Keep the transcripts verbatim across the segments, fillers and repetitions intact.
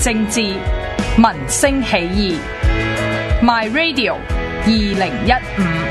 政治，民聲起義。My Radio 二零一五。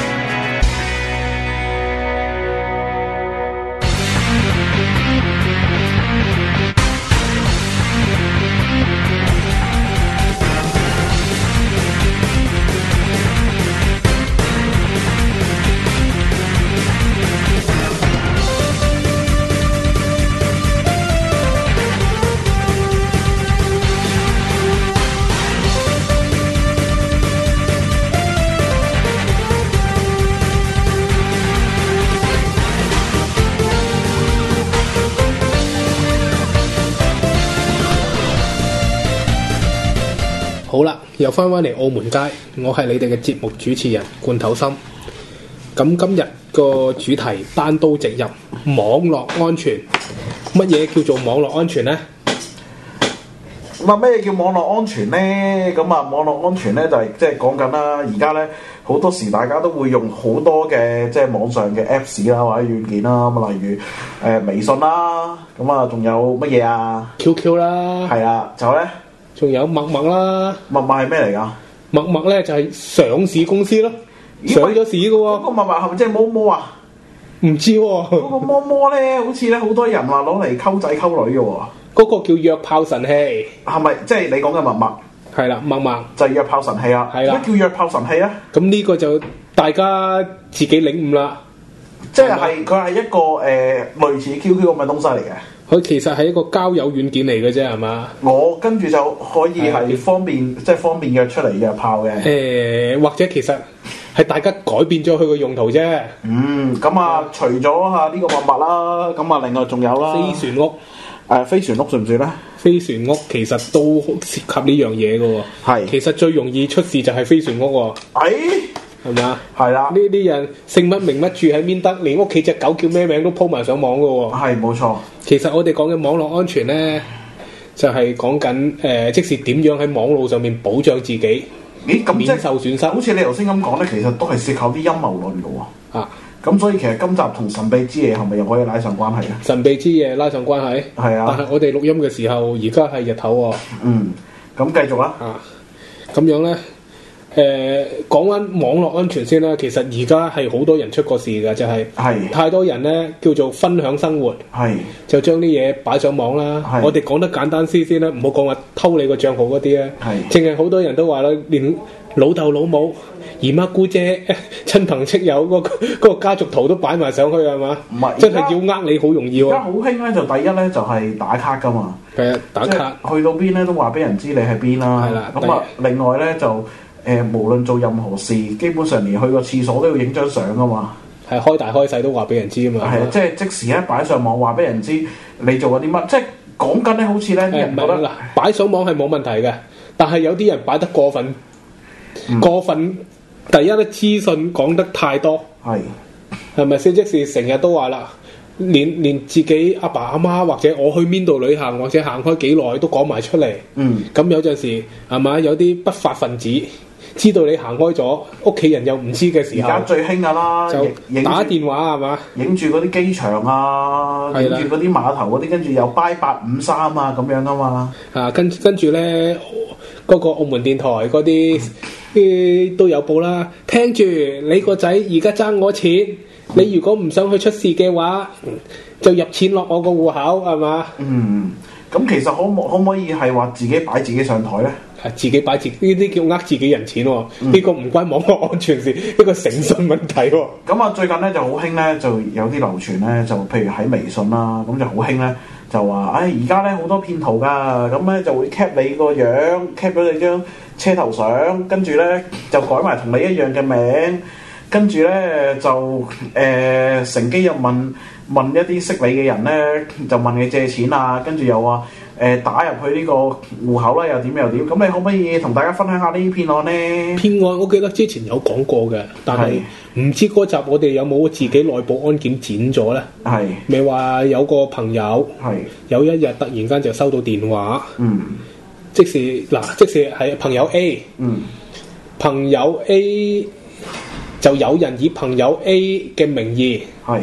好啦，又翻返嚟澳門街，我係你哋嘅節目主持人罐頭心。咁今日個主題單刀直入，網絡安全。乜嘢叫做網絡安全呢？ 咁啊，咩叫網絡安全呢？咁啊，網絡安全咧就係即係講緊啦。而家咧好多時大家都會用好多嘅即係網上嘅 Apps 啦，或者軟件啦。咁例如誒、呃、微信啦，咁啊仲有乜嘢啊 ？Q Q 啦， 係啊，就咧。 仲有陌陌啦， 陌陌係咩嚟㗎？ 陌陌咧就係上市公司咯，上咗市嘅喎。 嗰個陌陌係咪即係摸摸啊？ 唔知喎、哦。 嗰個摸摸咧，好似咧好多人話攞嚟溝仔溝女嘅喎。 嗰個叫約炮神器，係咪即係你講嘅陌陌？ 係啦，陌陌就係約炮神器啊。係啦。乜叫約炮神器啊？ 咁呢個就大家自己領悟啦。 即係係佢係一個誒、呃、類似 Q Q 咁嘅東西嚟嘅。 佢其實係一個交友軟件嚟嘅啫，係嘛？我跟住就可以係方便，即係方便約出嚟約炮嘅。 誒、呃，或者其實係大家改變咗佢個用途啫。 嗯，咁啊，除咗嚇呢個陌陌啦，咁啊，另外仲有啦。 飛船屋，誒、 呃，飛船屋算唔算咧？ 飛船屋其實都涉及呢樣嘢嘅喎。係。其實最容易出事就係飛船屋喎。 誒。 係嘛？ 係啦， 呢啲人姓乜名乜住喺邊得，連屋企隻狗叫咩名都鋪埋上網噶喎。 係冇錯。 其實我哋講嘅網絡安全咧，就係講緊誒，即是點樣喺網絡上面保障自己， 咦咁免受損失。 好似你頭先咁講咧，其實都係涉及啲陰謀論噶喎。啊，咁所以其實今集同神秘之夜係咪又可以拉上關係咧？ 神秘之夜拉上關係，係啊。但係我哋錄音嘅時候，而家係日頭喎。 嗯，咁繼續啦。 啊，咁樣咧。誒、呃、講緊網絡安全先啦，其實而家係好多人出過事㗎，就係、係、太多人咧叫做分享生活，就將啲嘢擺上網啦。我哋講得簡單啲先啦，唔好講話偷你個帳號嗰啲啊。淨係好多人都話啦，連老豆老母、姨媽姑姐、親朋戚友嗰、嗰個嗰個家族圖都擺埋上去係嘛？唔係，真係要呃你好容易喎。 而家好興咧，就第一咧就係打卡㗎嘛。係啊，打卡去到邊咧都話俾人知你喺邊啦。係啦，咁啊，另外咧就。誒、呃，無論做任何事，基本上連去個廁所都要影張相啊嘛。係開大開細都話俾人知啊嘛。係啊，即係即時咧擺上網話俾人知你做過啲乜，即係講緊咧好似咧啲人覺得嗱，擺上網係冇問題嘅，但係有啲人擺得過分，嗯、過分。第一咧資訊講得太多，係係咪先？即是成日都話啦，連連自己阿爸阿媽或者我去邊度旅行或者行開幾耐都講埋出嚟。嗯，咁有陣時係咪有啲不法分子？知道你行開咗，屋企人又唔知嘅時候，而家最興噶啦，就打電話係嘛，影住嗰啲機場啊，影住嗰啲碼頭嗰啲，跟住又拜八五三啊咁樣噶嘛。啊，跟跟住咧，嗰、嗰個澳門電台嗰啲啲都有報啦。聽住你個仔而家爭我錢，你如果唔想去出事嘅話，就入錢落我個戶口係嘛？嗯，咁其實可唔可唔可以係話自己擺自己上台咧？係自己擺自己呢啲叫呃自己人錢喎、哦，呢、嗯、個唔關網絡安全事，呢個誠信問題喎、哦。咁啊，最近咧就好興咧，就有啲流傳咧，就譬如喺微信啦，咁就好興咧，就話，唉，而家咧好多騙徒㗎，咁咧就會 cap 你個樣 ，cap 咗你張車頭相，跟住咧就改埋同你一樣嘅名，跟住咧就誒、呃、乘機又問問一啲識你嘅人咧，就問你借錢啊，跟住又話。誒打入去呢個戶口啦，又點又點？咁你可唔可以同大家分享下呢啲騙案呢？騙案我記得之前有講過嘅，但係唔知嗰集我哋有冇自己內部案件剪咗呢？係咪話有個朋友係有一日突然間就收到電話，嗯，即是嗱，即是係朋友 A，嗯，朋友 A 就有人以朋友 A 嘅名義係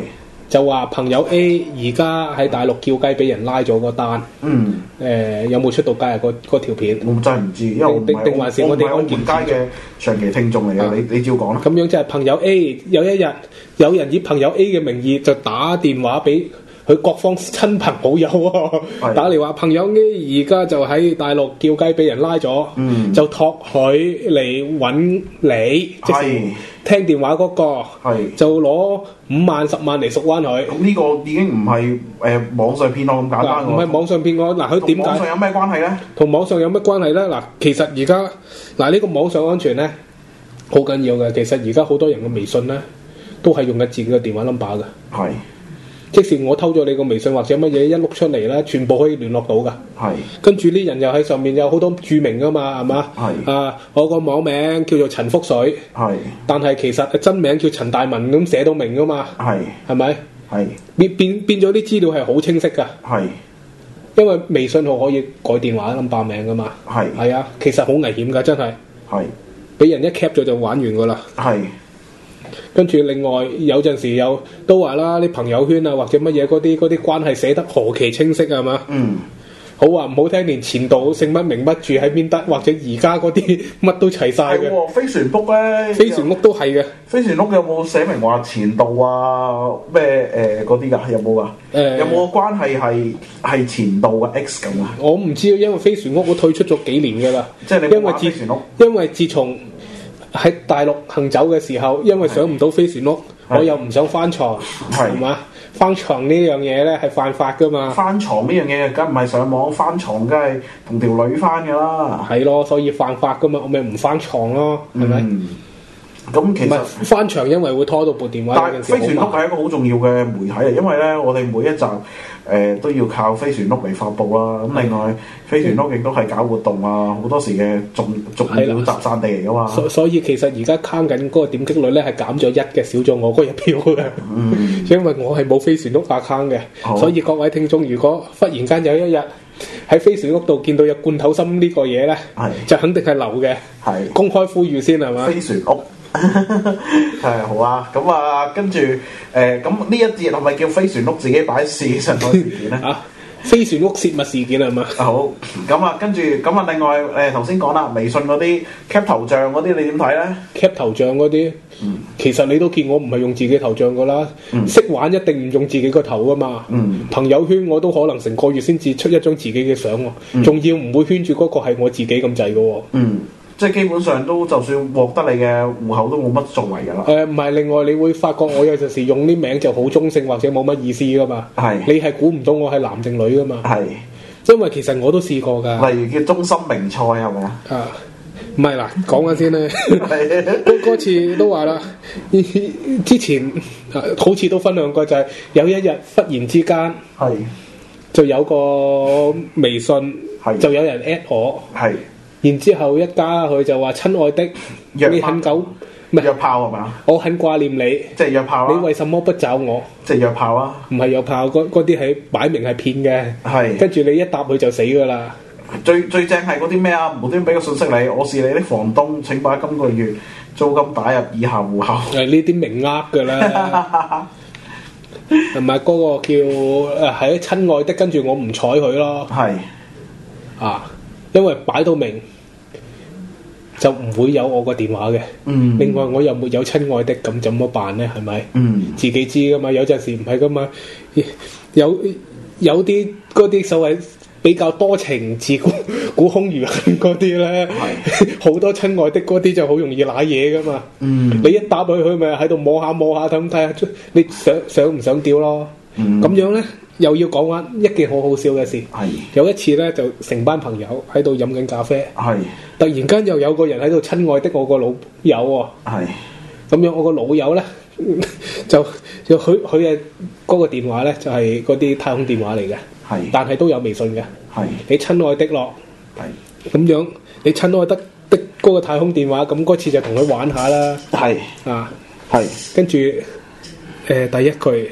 就話朋友 A 而家喺大陸叫雞俾人拉咗個單。嗯。誒、呃，有冇出到街啊？嗰嗰條片。 我真係唔知，因為我定定還是我哋安健街嘅長期聽眾嚟嘅、啊，你你照講啦。 咁樣就係朋友 A 有一日有人以朋友 A 嘅名義就打電話俾佢各方親朋好友喎，打嚟話朋友 A 而家就喺大陸叫雞俾人拉咗、嗯，就託佢嚟揾你，即係聽電話嗰、個，就攞五萬十萬嚟贖翻佢。 咁呢個已經唔係誒網上騙案咁簡單喎。 唔係網上騙案，嗱佢點解？ 同網上有咩關係咧？ 同網上有咩關係咧？嗱，其實而家嗱呢個網上安全咧好緊要嘅。其實而家好多人嘅微信咧都係用緊自己嘅電話 number 嘅。係。即使我偷咗你個微信或者乜嘢一碌出嚟啦，全部可以聯絡到噶。係。跟住啲人又喺上面有好多注明噶嘛，係嘛？係。啊，我個網名叫做陳福水。係。但係其實真名叫陳大文咁寫到明噶嘛。係。係咪？係。變變變咗啲資料係好清晰噶。係。因為微信號可以改電話 number 名噶嘛。係。係啊，其實好危險噶，真係。係。俾人一 cap 咗就玩完噶啦。係。跟住另外有陣時有都話啦，啲朋友圈啊或者乜嘢嗰啲嗰啲關係寫得何其清晰係嘛？嗯，好話唔好聽，連前度姓乜名乜住喺邊得，或者而家嗰啲乜都齊晒嘅。 係飛船屋咧， 飛船屋都係嘅。飛船屋有冇寫明話前度啊咩誒嗰啲㗎？有冇啊？誒、呃、有冇關係係係前度嘅 X 咁啊？ 我唔知，因為飛船屋我退出咗幾年㗎啦。即係你因為自船屋，因為自從喺大陸行走嘅時候，因為上唔到飛船屋，我又唔想翻床，係嘛？翻床呢樣嘢咧係犯法噶嘛？ 翻床呢樣嘢梗唔係上網翻床，梗係同條女翻噶啦。 係咯，所以犯法噶嘛，我咪唔翻床咯，係咪？ 咁、嗯、其實翻牆因為會拖到部電話。 但係飛船屋係一個好重要嘅媒體嚟，因為咧我哋每一集誒、呃、都要靠飛船屋嚟發布啦。咁另外飛船屋亦都係搞活動啊，好多時嘅重重要集散地嚟噶嘛。 所所以其實而家慳緊嗰個點擊率咧係減咗一嘅，少咗我嗰一票嘅。嗯，因為我係冇飛船屋 account 嘅，所以各位聽眾如果忽然間有一日喺飛船屋度見到有罐頭心呢個嘢咧，就肯定係流嘅。係公開呼籲先係嘛？ 飛船屋。係好啊，咁啊，跟住誒，咁呢一節係咪叫飛船屋自己擺事實嗰事件咧？啊， 飛船屋泄密事件係嘛？ 好，咁啊，跟住咁啊，另外誒，頭先講啦，微信嗰啲 cap 頭像嗰啲，你點睇咧 ？cap 頭像嗰啲，嗯，其實你都見我唔係用自己頭像噶啦，識、嗯、玩一定唔用自己個頭噶嘛。嗯，朋友圈我都可能成個月先至出一張自己嘅相，仲、嗯、要唔會圈住嗰個係我自己咁滯噶。嗯。 即係基本上都就算獲得你嘅戶口都冇乜作為㗎啦。 誒唔係，另外你會發覺我有陣時用啲名就好中性或者冇乜意思㗎嘛。係。你係估唔到我係男定女㗎嘛？係。因為其實我都試過㗎。 例如叫中心名菜係咪啊？ 啊，唔係啦，講緊先咧。嗰嗰次都話啦，之前好似都分享過，就係有一日忽然之間係就有個微信就有人 at 我係。然之後一加佢就話親愛的，你很久唔係約炮係嘛？我很掛念你， 即係約炮啊！ 你為什麼不找我？ 即係約炮啊！ 唔係約炮，嗰嗰啲係擺明係騙嘅。係跟住你一答佢就死噶啦。 最最正係嗰啲咩啊？無端俾個信息你，我是你的房東，請把今個月租金打入以下戶口。 係呢啲明呃噶啦，同埋嗰個叫誒係親愛的，跟住我唔睬佢咯。係啊。因為擺到明就唔會有我個電話嘅，嗯。另外我又沒有親愛的，咁怎麼辦呢？係咪？嗯。自己知噶嘛？有陣時唔係噶嘛。有有啲嗰啲所謂比較多情自古古空餘恨嗰啲咧，好多親愛的嗰啲就好容易揦嘢噶嘛。嗯。你一打俾佢，咪喺度摸下摸下咁睇下，你想想唔想屌咯？嗯。咁樣咧。又要講翻一件好好笑嘅事，有一次咧就成班朋友喺度飲緊咖啡，突然間又有個人喺度親愛的我個老友喎，咁樣我個老友咧就就佢佢嘅嗰個電話咧就係嗰啲太空電話嚟嘅，但係都有微信嘅，你親愛的咯，咁樣你親愛的的嗰個太空電話，咁嗰次就同佢玩下啦，啊，跟住誒、呃、第一句。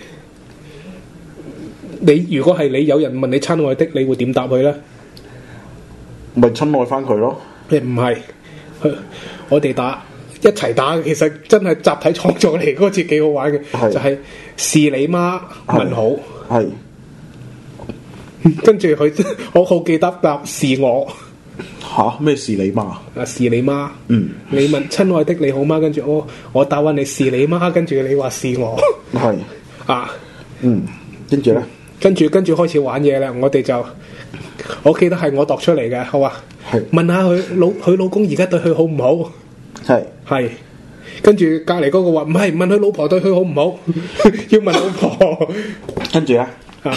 你如果係你有人問你親愛的，你會點答佢咧？ 咪親愛翻佢咯。 誒唔係，我哋打一齊打，其實真係集體創作嚟，嗰次幾好玩嘅，就係是你媽問好，係，跟住佢我好記得答是我。 吓咩是你媽？ 啊是你媽， 嗯， 你問親愛的你好嗎？跟住我我答話你是你媽，跟住你話是我， 係啊， 嗯，跟住咧， 跟住跟住開始玩嘢啦，我哋就我記得係我度出嚟嘅，好啊，係問下佢老佢老公而家對佢好唔好？係係，跟住隔籬嗰個話唔係，問佢老婆對佢好唔好？要問老婆， 跟住咧啊。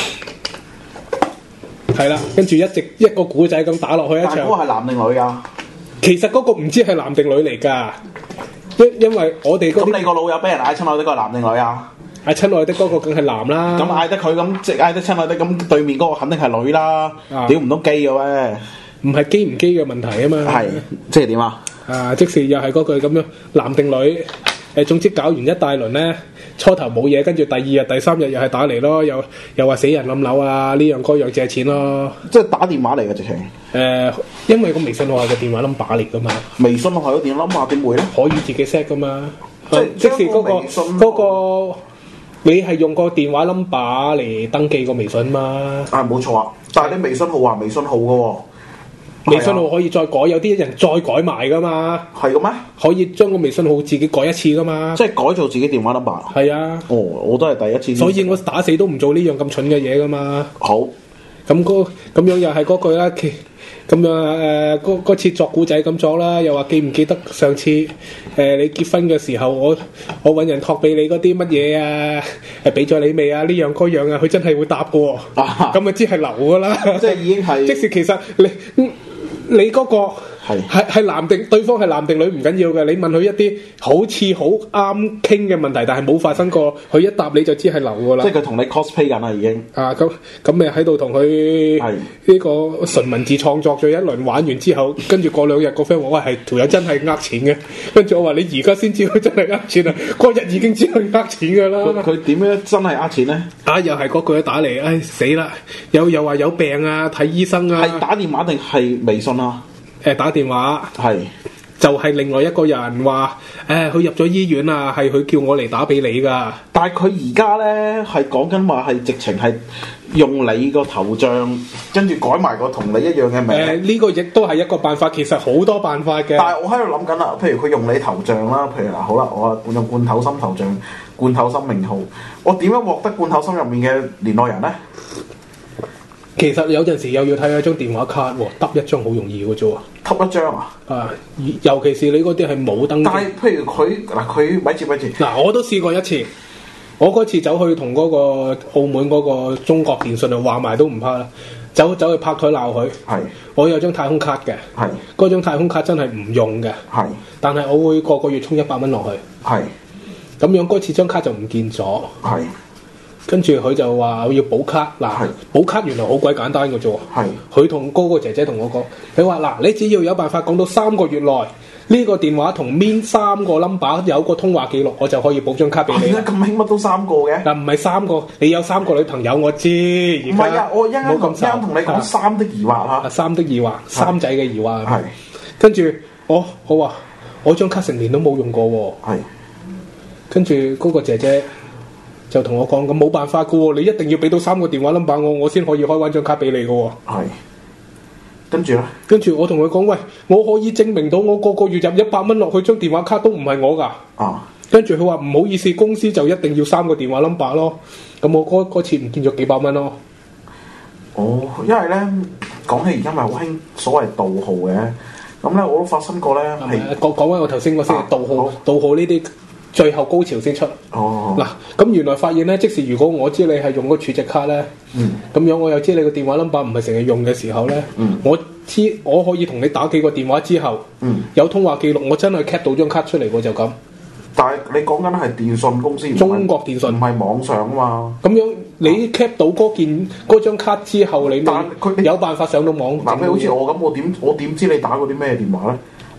係啦，跟住一直一個古仔咁打落去一場。 但嗰個係男定女噶？ 其實嗰個唔知係男定女嚟噶，因因為我哋嗰咁你個老友俾人嗌親愛的嗰個男定女啊？ 嗌親愛的嗰個梗係男啦。 咁嗌得佢咁即係嗌得親愛的，咁對面嗰個肯定係女啦。屌唔通基嘅咩？ 唔係基唔基嘅問題啊嘛。 係即係點啊？ 啊，即是又係嗰句咁樣，男定女？誒，總之搞完一大輪咧，初頭冇嘢，跟住第二日、第三日又係打嚟咯，又又話死人冧樓啊，呢樣嗰樣借錢咯， 即係打電話嚟嘅直情。誒、 呃，因為個微信號係個電話 number 嚟噶嘛。 微信號係個電話 number 點會咧？ 可以自己 set 噶嘛。即係即係嗰個嗰、嗰個，你係用個電話 number 嚟登記個微信嘛？ 啊，冇錯啊！但係你微信號話微信號嘅喎。 微信號可以再改，有啲人再改埋噶嘛？ 係嘅咩？ 可以將個微信號自己改一次噶嘛？ 即係改做自己電話 number。係啊。 哦，我都係第一次。 所以我打死都唔做呢樣咁蠢嘅嘢噶嘛。 好。咁嗰咁樣又係嗰句啦。咁樣誒，嗰嗰次作古仔咁作啦，又話記唔記得上次誒、呃、你結婚嘅時候，我我揾人託俾你嗰啲乜嘢啊？誒俾咗你未啊？呢樣嗰樣啊，佢真係會答嘅喎。咁咪知係流噶啦。 即係已經係。 即使其實你。嗯你嗰、嗰個係係係男定對方係男定女唔緊要嘅，你問佢一啲好似好啱傾嘅問題，但係冇發生過，佢一答你就知係流噶啦。 即係佢同你 cosplay 緊啦，已經。 啊，咁咁咪喺度同佢呢個純文字創作咗一輪，玩完之後，跟住過兩日個 friend 話：喂，係條友真係呃錢嘅。跟住我話：你而家先知佢真係呃錢啊！嗰日已經知佢呃錢噶啦。 佢點樣真係呃錢咧？ 啊，又係嗰句打嚟，唉死啦！又又話有病啊，睇醫生啊。 係打電話定係微信？ 誒，打電話係就係另外一個人話誒，佢入咗醫院啊，係佢叫我嚟打俾你噶。 但係佢而家咧係講緊話係直情係用你個頭像，跟住改埋個同你一樣嘅名。誒、呃，呢、 這個亦都係一個辦法，其實好多辦法嘅。 但係我喺度諗緊啦，譬如佢用你頭像啦，譬如嗱，好啦，我用罐頭心頭像、罐頭心名號，我點樣獲得罐頭心入面嘅聯絡人咧？ 其實有陣時又要睇下張電話卡喎，揼一張好容易嘅啫喎， 揼一張啊！ 啊，尤其是你嗰啲係冇登記。 但係譬如佢嗱，佢咪住咪住嗱，我都試過一次，我嗰次走去同嗰個澳門嗰個中國電信啊話埋都唔怕啦，走走去拍台鬧佢。係，我有張太空卡嘅，係，嗰張太空卡真係唔用嘅，係，但係我會個個月充一百蚊落去，係，咁樣嗰次張卡就唔見咗，係。跟住佢就話我要補卡，嗱，補卡原來好鬼簡單嘅啫。係，佢同嗰個姐姐同我講，佢話嗱，你只要有辦法講到三個月內呢、呢個電話同邊三個 number 有個通話記錄，我就可以補張卡俾你。 點解咁興乜都三個嘅？ 嗱，唔係三個，你有三個女朋友我知。唔係啊，我一啱啱同你講三的疑惑嚇。 三的疑惑，三仔嘅疑惑。係，跟住我我話我張卡成年都冇用過喎。係，跟住嗰個姐姐就同我講，咁冇辦法噶喎，你一定要俾到三個電話 number 我，我先可以開翻張卡俾你噶喎。係，跟住咧，跟住我同佢講，喂，我可以證明到我個個月入一百蚊落去張電話卡都唔係我噶。啊，跟住佢話唔好意思，公司就一定要三個電話 number 咯。咁我嗰嗰次唔見咗幾百蚊咯。 哦，因為咧講起而家咪好興所謂盜號嘅，咁咧我都發生過咧係講講翻我頭先嗰先盜號，盜號呢啲。最後高潮先出。哦。嗱，咁原來發現咧，即使如果我知你係用個儲值卡咧，嗯，咁樣我又知你個電話 number 唔係成日用嘅時候咧，嗯，我知我可以同你打幾個電話之後，嗯，有通話記錄，我真係 cap 到張卡出嚟，我就咁。 但係你講緊係電信公司， 中國電信唔係網上啊嘛。 咁樣你 cap 到嗰件嗰張卡之後，你但佢有辦法上到網。 嗱，譬如好似我咁，我點我點知你打過啲咩電話咧？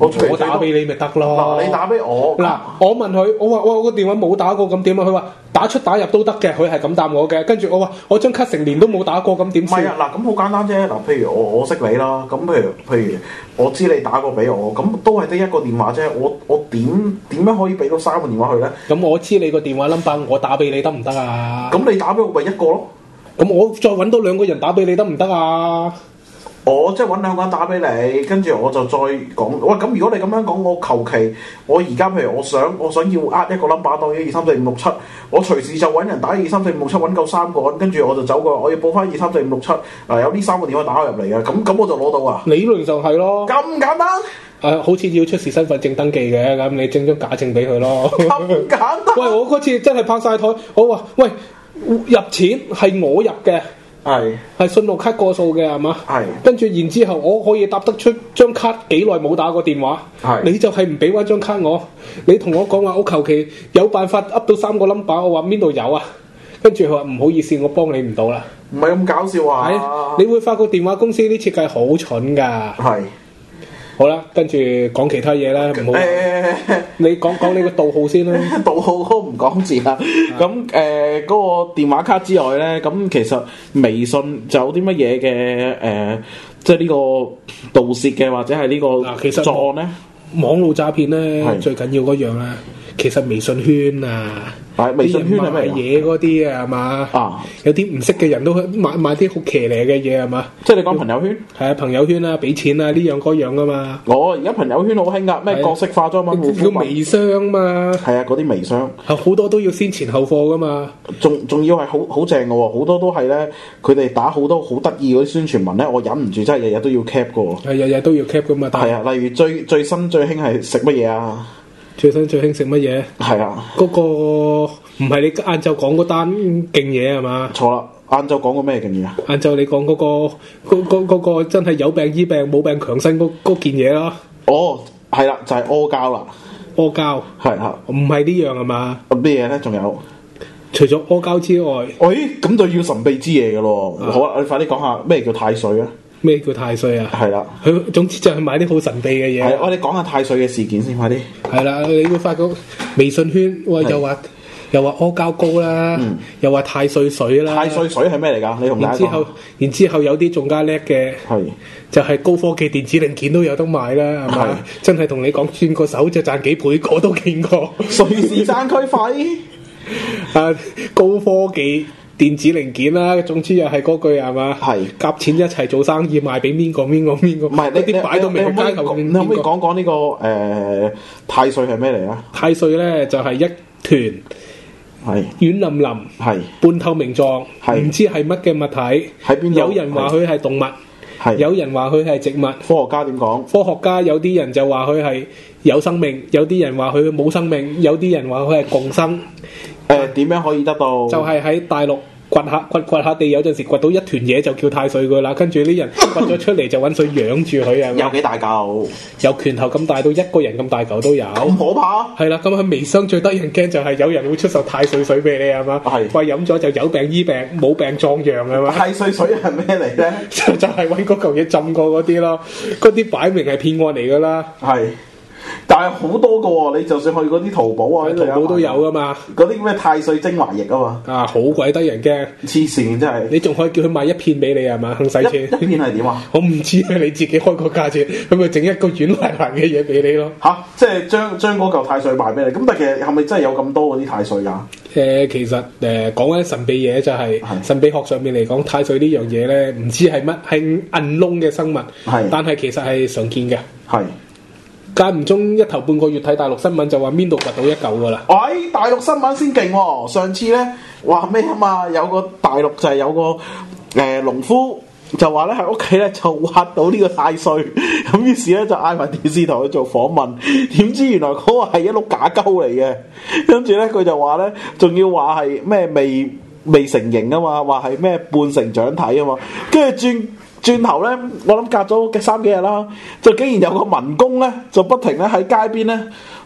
我我打俾你咪得咯。 嗱，你打俾我。 嗱，我問佢，我話我個電話冇打過，咁點啊？佢話打出打入都得嘅，佢係咁答我嘅。跟住我話我張卡成年都冇打過，咁點算？ 唔係啊，嗱，咁好簡單啫。嗱，譬如我我識你啦，咁譬如譬如我知你打過俾我，咁都係得一個電話啫。我我點點樣可以俾到三個電話去咧？ 咁我知你個電話 number，我打俾你得唔得啊？ 咁你打俾我咪一個咯？ 咁我再揾多兩個人打俾你得唔得啊？ 我即係揾兩個人打俾你，跟住我就再講。喂，咁如果你咁樣講，我求其我而家譬如我想我想要呃一個 number 當一二三四五六七，我隨時就揾人打二三四五六七，揾夠三個人，跟住我就走過，我要報翻二三四五六七。嗱，有呢三個電話打入嚟嘅，咁咁我就攞到啊。 理論上係咯。 咁簡單？ 誒、啊，好似要出示身份證登記嘅，咁你整張假證俾佢咯。 咁簡單？ 喂，我嗰次真係拍晒台，我話喂，入錢係我入嘅。係係信用卡過數嘅係嘛？係跟住然之後我可以答得出張卡幾耐冇打過電話？係你就係唔俾翻張卡我，你同我講話我求其有辦法噏到三個 number，我話邊度有啊？跟住佢話唔好意思，我幫你唔到啦。 唔係咁搞笑啊！ 係你會發覺電話公司啲設計好蠢㗎。係。好啦，跟住講其他嘢啦，唔好。欸、你講講你個盜號先啦。 盜號都唔講字啦。咁誒嗰個電話卡之外咧，咁其實微信就有啲乜嘢嘅誒，即係呢個盜竊嘅或者係呢個作案咧？ 網絡詐騙咧，最緊要嗰樣咧，其實微信圈啊。 微信圈係咩嘢嗰啲啊？係嘛？啊，有啲唔識嘅人都買買啲好騎呢嘅嘢係嘛？ 即係你講朋友圈？係啊，朋友圈啊，俾錢啊，呢樣嗰樣噶嘛。 我而家朋友圈好興噶，咩角色化妝品、護膚品、 叫微商嘛。 係啊，嗰啲微商係好多都要先前後貨噶嘛。 仲仲要係好好正嘅喎，好多都係咧，佢哋打好多好得意嗰啲宣傳文咧，我忍唔住真係日日都要 cap 嘅喎。 係日日都要 cap 噶嘛。 係啊，例如最最新最興係食乜嘢啊？ 最新最興食乜嘢？係啊，嗰、嗰個唔係你晏晝講嗰單勁嘢係嘛？ 錯啦，晏晝講過咩勁嘢啊？ 晏晝你講嗰、嗰個嗰嗰、嗰個真係有病醫病冇病強身嗰嗰件嘢咯。 哦，係啦，就係阿膠啦。 阿膠係啊，唔係呢樣係嘛？ 咩嘢咧？仲有除咗阿膠之外， 喂、哎，咁就要神秘之嘢嘅咯。啊好啦，你快啲講下咩叫太歲啊？ 咩叫太歲啊？係啦，佢總之就係買啲好神秘嘅嘢。 係，我哋講下太歲嘅事件先，快啲。 係啦，你會發覺微信圈，哇，又話又話阿膠糕啦，嗯、又話太歲水啦。 太歲水係咩嚟㗎？你同大家講。 然之後，然之後有啲仲加叻嘅，係就係高科技電子零件都有得賣啦，係咪？真係同你講，轉個手就賺幾倍，我都見過。 瑞士山區費啊，高科技。電子零件啦，總之又係嗰句係嘛？係夾錢一齊做生意，賣俾邊個邊個邊個？唔係呢啲擺到明街頭面。 你可唔可以講講呢個誒太歲係咩嚟啊？ 太歲咧就係、是、一團係軟腍腍係半透明狀，唔知係乜嘅物體。喺邊度？有人話佢係動物，係有人話佢係植物。 科學家點講？ 科學家有啲人就話佢係有生命，有啲人話佢冇生命，有啲人話佢係共生。 誒點、呃、樣可以得到？ 就係喺大陸掘下掘掘下地，有陣時掘到一團嘢就叫太歲噶啦。跟住啲人掘咗出嚟就揾水養住佢啊！ 有幾大嚿？ 有拳頭咁大到一個人咁大嚿都有。咁可怕？ 係啦，咁喺微商最得人驚就係有人會出售太歲水俾你係嘛？係。話飲咗就有病醫病，冇病壯陽係嘛？ 太歲水係咩嚟咧？ 就就係揾嗰嚿嘢浸過嗰啲咯，嗰啲擺明係騙案嚟噶啦。係。 但係好多個喎，你就算去嗰啲淘寶啊， 淘寶都有噶嘛。 嗰啲咩太歲精華液啊嘛， 啊好鬼得人驚， 黐線真係。 你仲可以叫佢賣一片俾你係嘛？肯使錢。 一片係點啊？ 我唔知啊，你自己開個價錢，佢咪整一個軟爛爛嘅嘢俾你咯。 吓、啊，即係將將嗰嚿太歲賣俾你。咁但係其實係咪真係有咁多嗰啲太歲㗎？誒、 呃，其實誒講緊神秘嘢就係、是、神秘學上面嚟講，太歲呢樣嘢咧，唔知係乜係銀窿嘅生物，係，但係其實係常見嘅，係。間唔中一頭半個月睇大陸新聞就話邊度掘到一嚿噶啦。喂， 大陸新聞先勁喎！上次咧話咩啊嘛？有個大陸就係有個誒農、呃、夫就話咧喺屋企咧就挖到呢個太歲，咁於是咧就嗌埋電視台去做訪問，點知原來嗰個係一碌假鳩嚟嘅。跟住咧佢就話咧，仲要話係咩未未成形啊嘛，話係咩半成長體啊嘛，跟住轉。轉頭咧，我諗隔咗嘅三幾日啦，就竟然有個民工咧，就不停咧喺街邊咧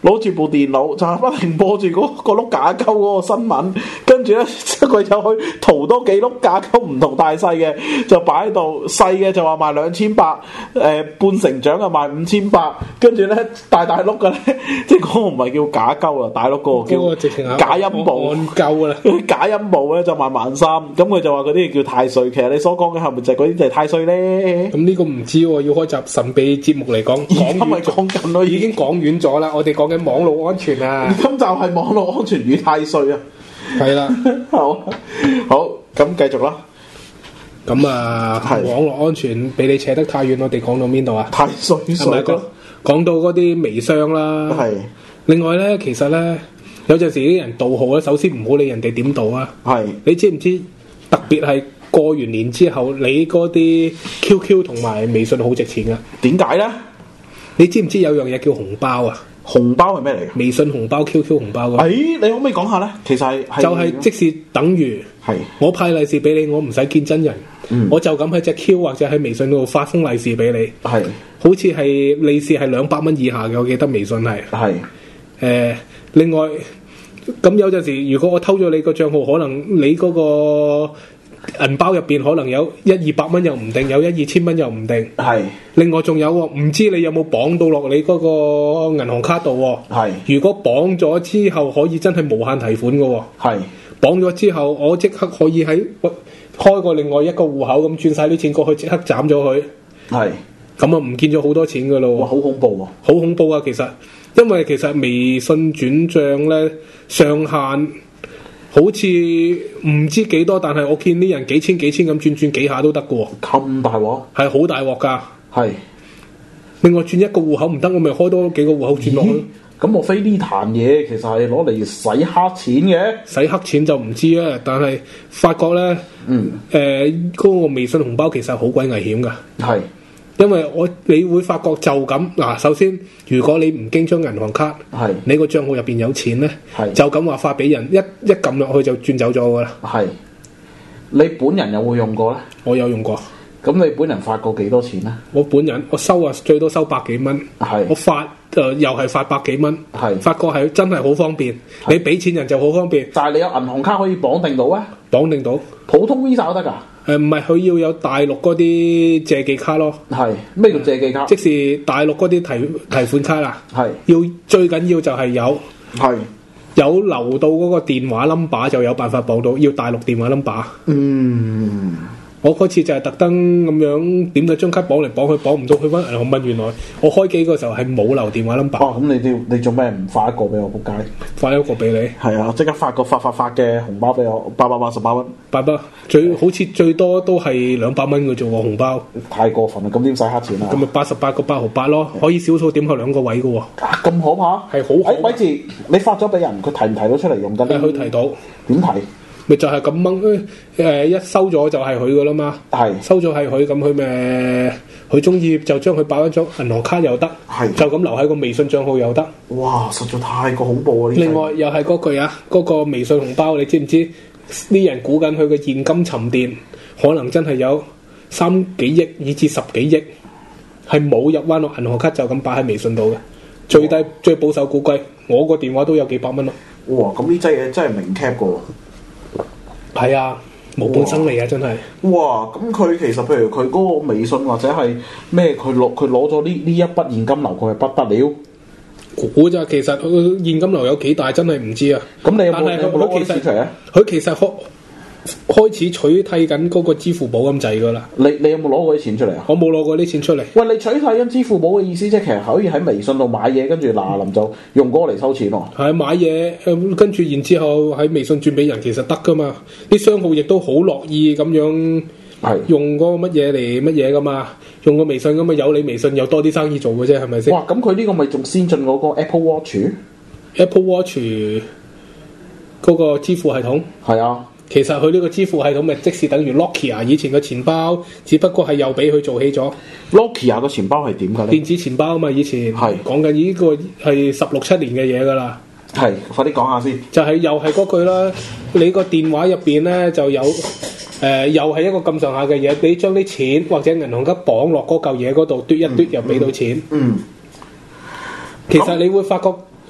攞住部電腦就係不停播住嗰個碌架鳩嗰個新聞，跟住咧佢就去淘多幾碌架鳩唔同大細嘅，就擺喺度。細嘅就話賣兩千八，誒半成長啊賣五千八，跟住咧大大碌嘅咧，即係嗰個唔係叫假鳩啊，大碌嗰個叫假陰部按鳩啦， 假陰部咧就賣萬三，咁佢就話嗰啲叫太歲。其實你所講嘅係咪就係嗰啲就係太歲咧？ 咁呢個唔知喎，要開集神秘節目嚟講。 而家咪講緊咯， 已經講遠咗啦。我哋講緊網絡安全啊， 咁就係網絡安全與太歲啊。 係啦， 好，好，咁繼續啦。 咁啊，網絡安全俾你扯得太遠，我哋講到邊度啊？ 太歲水咯， 講到嗰啲微商啦。係。另外咧，其實咧，有陣時啲人盜號咧，首先唔好理人哋點盜啊。係。你知唔知？特別係過完年之後，你嗰啲 Q Q 同埋微信好值錢噶。點解咧？你知唔知有樣嘢叫紅包啊？紅包係咩嚟嘅？微信紅包、Q Q 紅包㗎。誒、哎，你可唔可以講下咧？其實係就係即是等於係我派利是俾你，我唔使見真人，嗯、我就咁喺隻 Q 或者喺微信度發封利是俾你。係，好似係利是係兩百蚊以下嘅，我記得微信係。係。誒、呃，另外咁有陣時，如果我偷咗你個賬號，可能你嗰個銀包入邊可能有一二百蚊又唔定，有一二千蚊又唔定。係。另外仲有喎，唔知你有冇綁到落你嗰個銀行卡度喎？係。如果綁咗之後，可以真係無限提款嘅喎。係。綁咗之後，我即刻可以喺開個另外一個戶口咁轉晒啲錢過去，即刻斬咗佢。係。咁啊，唔見咗好多錢㗎咯。哇，好恐怖喎！好恐怖啊，其實。因為其實微信轉賬咧上限好似唔知幾多，但係我見啲人幾千幾千咁轉轉幾下都得嘅喎。咁大鑊？係好大鑊㗎。係。另外轉一個戶口唔得，我咪開多幾個戶口轉落去。咁莫非呢壇嘢其實係攞嚟洗黑錢嘅？洗黑錢就唔知啦，但係發覺咧，嗯，誒、呃、嗰、嗰個微信紅包其實好鬼危險㗎。係。因為我你會發覺就咁嗱，首先如果你唔經張銀行卡，係你個賬號入邊有錢咧，係就咁話發俾人，一一撳落去就轉走咗噶啦。係你本人有冇用過咧？我有用過。咁你本人發過幾多錢咧？我本人我收啊最多收百幾蚊，係我發就、呃、又係發百幾蚊，係發覺係真係好方便。你俾錢人就好方便。但係你有銀行卡可以綁定到啊？綁定到，普通 Visa 都得㗎。誒唔係，佢要有大陸嗰啲借記卡咯。係咩叫借記卡？即是大陸嗰啲提提款卡啦。係要最緊要就係有係有留到嗰個電話 number 就有辦法綁到，要大陸電話 number。嗯。我嗰次就係特登咁樣點咗張卡綁嚟綁去，綁唔到，去翻銀行問，原來我開機嗰時候係冇留電話 number。哦，咁你啲你做咩唔發一個俾我仆街？發一個俾你。係啊，即刻發個發發發嘅紅包俾我，八百八十八蚊。八百最好似最多都係兩百蚊嘅啫喎，紅包。太過分啦！咁點使黑錢啊？咁咪八十八個八毫八咯，可以小數點去兩個位嘅喎。咁可怕？係好。哎，咪住，你發咗俾人，佢提唔提到出嚟用得？係佢提到。點提？咪就係咁掹，誒一收咗就係佢噶啦嘛，係收咗係佢，咁佢咪佢中意就將佢擺喺張銀行卡又得，係就咁留喺個微信帳號又得。哇！實在太過恐怖啊！另外又係嗰句啊，嗰、嗰個微信紅包你知唔知？啲人估緊佢嘅現金沉澱，可能真係有三幾億以至十幾億，係冇入彎落銀行卡就咁擺喺微信度嘅。最低最保守估計，我個電話都有幾百蚊咯。哇！咁呢劑嘢真係明 cap 噶喎。係啊，冇本生利啊，真係。哇！咁佢其實譬如佢嗰個微信或者係咩，佢攞佢攞咗呢呢一筆現金流，佢係不得了。估咋？其實佢現金流有幾大，真係唔知啊。咁你有冇有冇攞啲錢出嚟啊？佢其實開開始取締緊嗰個支付寶咁滯噶啦。你你有冇攞過啲錢出嚟啊？我冇攞過啲錢出嚟。喂，你取締緊支付寶嘅意思即係其實可以喺微信度買嘢，跟住嗱臨就用嗰個嚟收錢喎。係買嘢，誒跟住然之後喺微信轉俾人，其實得噶嘛。啲商號亦都好樂意咁樣係用嗰個乜嘢嚟乜嘢噶嘛。用個微信咁啊，有你微信有多啲生意做嘅啫，係咪先？哇！咁佢呢個咪仲先進嗰個 Apple Watch？Apple Watch 嗰個支付系統係啊。其實佢呢個支付系統咪即係等於 Nokia 以前嘅錢包，只不過係又俾佢做起咗。Nokia 個錢包係點㗎咧？電子錢包啊嘛，以前係講緊呢個係十六七年嘅嘢㗎啦。係，快啲講下先。就係又係嗰句啦，你個電話入邊咧就有誒、呃，又係一個咁上下嘅嘢，你將啲錢或者銀行卡綁落嗰嚿嘢嗰度，嘟一嘟又俾到錢。嗯。嗯其實你會發覺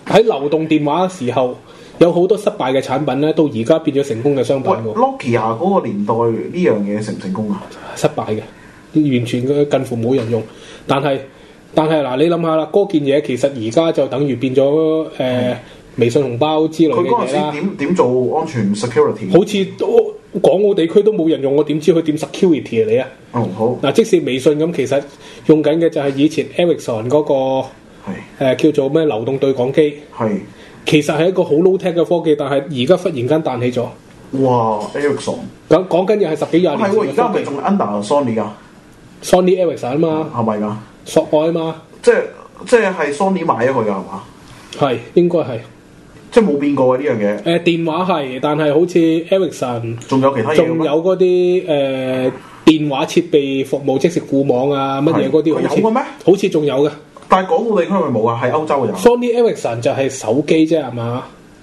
喺流動電話嘅時候，有好多失敗嘅產品咧，到而家變咗成功嘅商品喎。 Nokia 嗰個年代呢樣嘢成唔成功啊？ 失敗嘅，完全嘅近乎冇人用。但係但係嗱，你諗下啦，嗰件嘢其實而家就等於變咗誒、呃嗯、微信紅包之類嘅嘢啦。佢嗰陣時點點做安全 security？好似都港澳地區都冇人用，我點知佢點 security 啊你啊？ 哦好。 嗱，即使微信咁，其實用緊嘅就係以前 Ericsson 嗰、那個誒、呃、叫做咩流動對講機。係。其實係一個好 low tech 嘅科技，但係而家忽然間彈起咗。 哇 Ericsson 講講緊又係十幾廿年前嘅科技。係喎，而家咪仲 under Sony 啊 ？Sony Ericsson 啊嘛。係咪㗎？索愛啊嘛。即係即係係 Sony 買咗佢㗎係嘛？係應該係。即係冇變過嘅呢樣嘢。誒、呃、電話係，但係好似 Ericsson 仲有其他嘢。仲有嗰啲誒電話設備服務，即係固網啊乜嘢嗰啲，好似有嘅咩？好似仲有嘅。但係港澳地區咪冇啊？喺歐洲有。Sony Ericsson 就係手機啫係嘛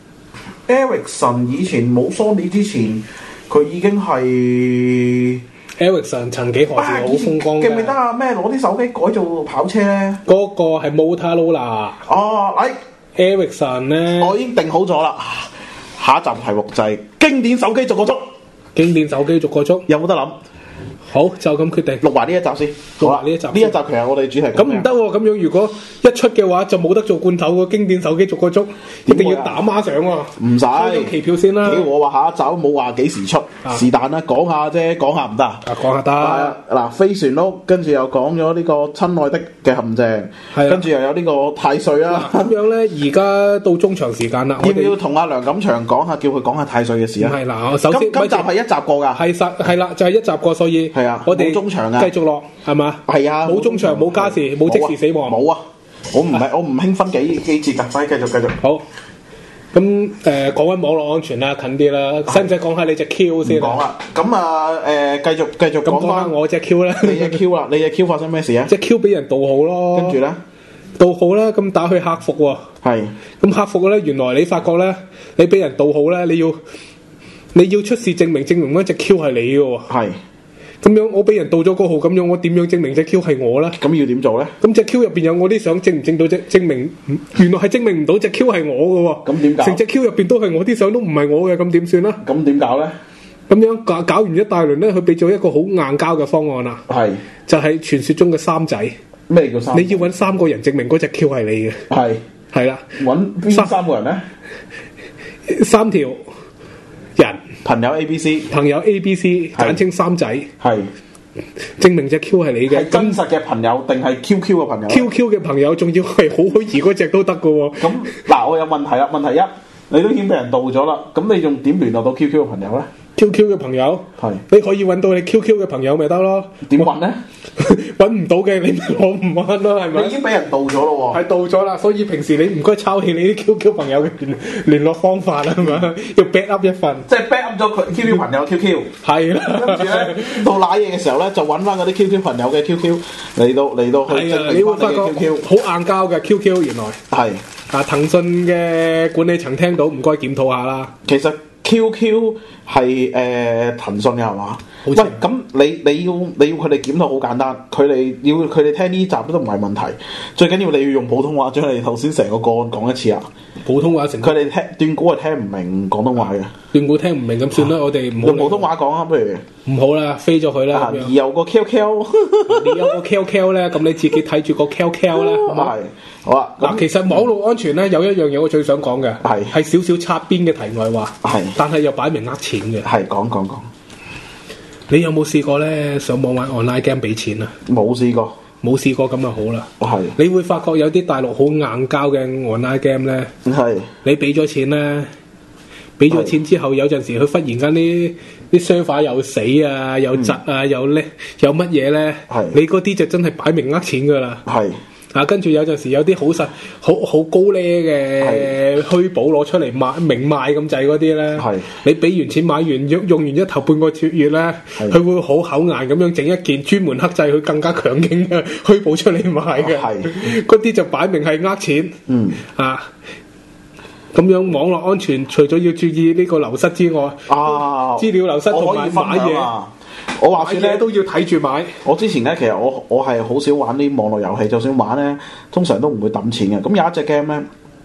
？Ericsson 以前冇 Sony 之前，佢已經係 Ericsson 曾幾何時好風光嘅。記唔記得啊？咩攞啲手機改做跑車咧？嗰個係 Motorola。哦，嚟 Ericsson 咧，我已經定好咗啦。下一集題目就係經典手機逐個捉。經典手機逐個捉，有冇得諗？好，就咁決定錄埋呢一集先。錄埋呢一集，呢一集其實我哋主題咁唔得喎。咁樣如果一出嘅話，就冇得做罐頭喎。經典手機逐個捉，一定要打孖上喎。唔使開張期票先啦。我話下一集冇話幾時出，是但啦，講下啫，講下唔得啊？講下得。嗱，飛船屋，跟住又講咗呢個親愛的嘅陷阱，跟住又有呢個太歲啦。咁樣咧，而家到中場時間啦。要唔要同阿梁錦祥講下，叫佢講下太歲嘅事啊？係嗱，我首先今集係一集過㗎。係實係啦，就係一集過，所以。係啊，我哋冇中場啊，繼續落係嘛？係啊，冇中場，冇加時，冇即時死亡。冇啊，我唔係我唔興分幾幾節㗎，快繼續繼續。好，咁誒講緊網絡安全啦，近啲啦，使唔使講下你隻 Q 先？講啦，咁啊誒繼續繼續講翻我隻 Q 啦。你隻 Q 啦，你隻 Q 發生咩事啊？隻 Q 俾人盜號咯，跟住咧盜號啦，咁打去客服喎。係，咁客服咧，原來你發覺咧，你俾人盜號咧，你要你要出示證明，證明嗰隻 Q 係你嘅喎。係。咁樣我俾人盜咗個號，咁樣我點樣證明隻 Q 係我咧？咁要點做咧？咁隻 Q 入邊有我啲相，證唔證到隻證明？原來係證明唔到隻 Q 係我嘅喎。咁點搞？成隻 Q 入邊都係我啲相，都唔係我嘅，咁點算啦？咁點搞咧？咁樣搞搞完一大輪咧，佢俾咗一個好硬膠嘅方案啦。係就係傳說中嘅三仔。咩叫三仔？你要揾三個人證明嗰隻 Q 係你嘅。係係啦，揾邊三個人咧？三條人。朋友 A B C， 朋友 A B C， 簡稱三仔，係證明隻 Q 係你嘅，係真實嘅朋友定係 Q Q 嘅朋友 ？Q Q 嘅朋友仲要係好虛擬嗰隻都得㗎喎。咁嗱，我有問題啦。問題一，你都已經俾人盜咗啦，咁你仲點聯絡到 Q Q 嘅朋友咧？Q Q 嘅朋友係你可以揾到你 Q Q 嘅朋友咪得咯？點揾咧？揾唔到嘅你咪攞唔翻咯，係咪？你已經俾人盜咗咯喎，係盜咗啦。所以平時你唔該抄起你啲 Q Q 朋友嘅聯聯絡方法啦，係咪？要 back up 一份，即係 back up 咗佢 Q Q 朋友 Q Q 係啦。跟住咧到瀨嘢嘅時候咧，就揾翻嗰啲 Q Q 朋友嘅 Q Q 嚟到嚟到去證明翻你嘅 Q Q。好硬膠嘅 Q Q 原來係啊，騰訊嘅管理層聽到唔該檢討下啦。其實 Q Q 係誒騰訊嘅係嘛？喂，咁你你要你要佢哋檢討好簡單，佢哋要佢哋聽呢集都唔係問題，最緊要你要用普通話將你頭先成個個案講一次啊！普通話成佢哋聽斷估係聽唔明廣東話嘅，斷估聽唔明咁算啦，我哋唔好用普通話講啊，不如唔好啦，飛咗佢啦。而有個 Q Q， 你有個 Q Q 咧，咁你自己睇住個 Q Q 啦，好嘛？好啊。嗱，其實網絡安全咧有一樣嘢我最想講嘅，係係少少擦邊嘅題外話，係，但係又擺明呃錢嘅，係講講講。你有冇試過咧上網玩 online game 俾錢啊？冇試過，冇試過咁就好啦。係，你會發覺有啲大陸好硬膠嘅 online game 咧，係你俾咗錢咧，俾咗錢之後有陣時佢忽然間啲啲 server 又死啊，又窒啊，又叻，有乜嘢咧？係你嗰啲就真係擺明呃錢噶啦。係。啊，跟住有陣時有啲好實、好好高呢嘅虛寶攞出嚟賣明賣咁滯嗰啲咧，你俾完錢買完用用完一頭半個月咧，佢會好口硬咁樣整一件專門克制佢更加強勁嘅虛寶出嚟賣嘅，嗰啲就擺明係呃錢。嗯啊，咁樣網絡安全除咗要注意呢個流失之外，啊，資料流失同埋買嘢。我話說咧都要睇住買。我之前咧其實我我係好少玩啲網絡遊戲，就算玩咧，通常都唔會抌錢嘅。咁有一隻 game 咧，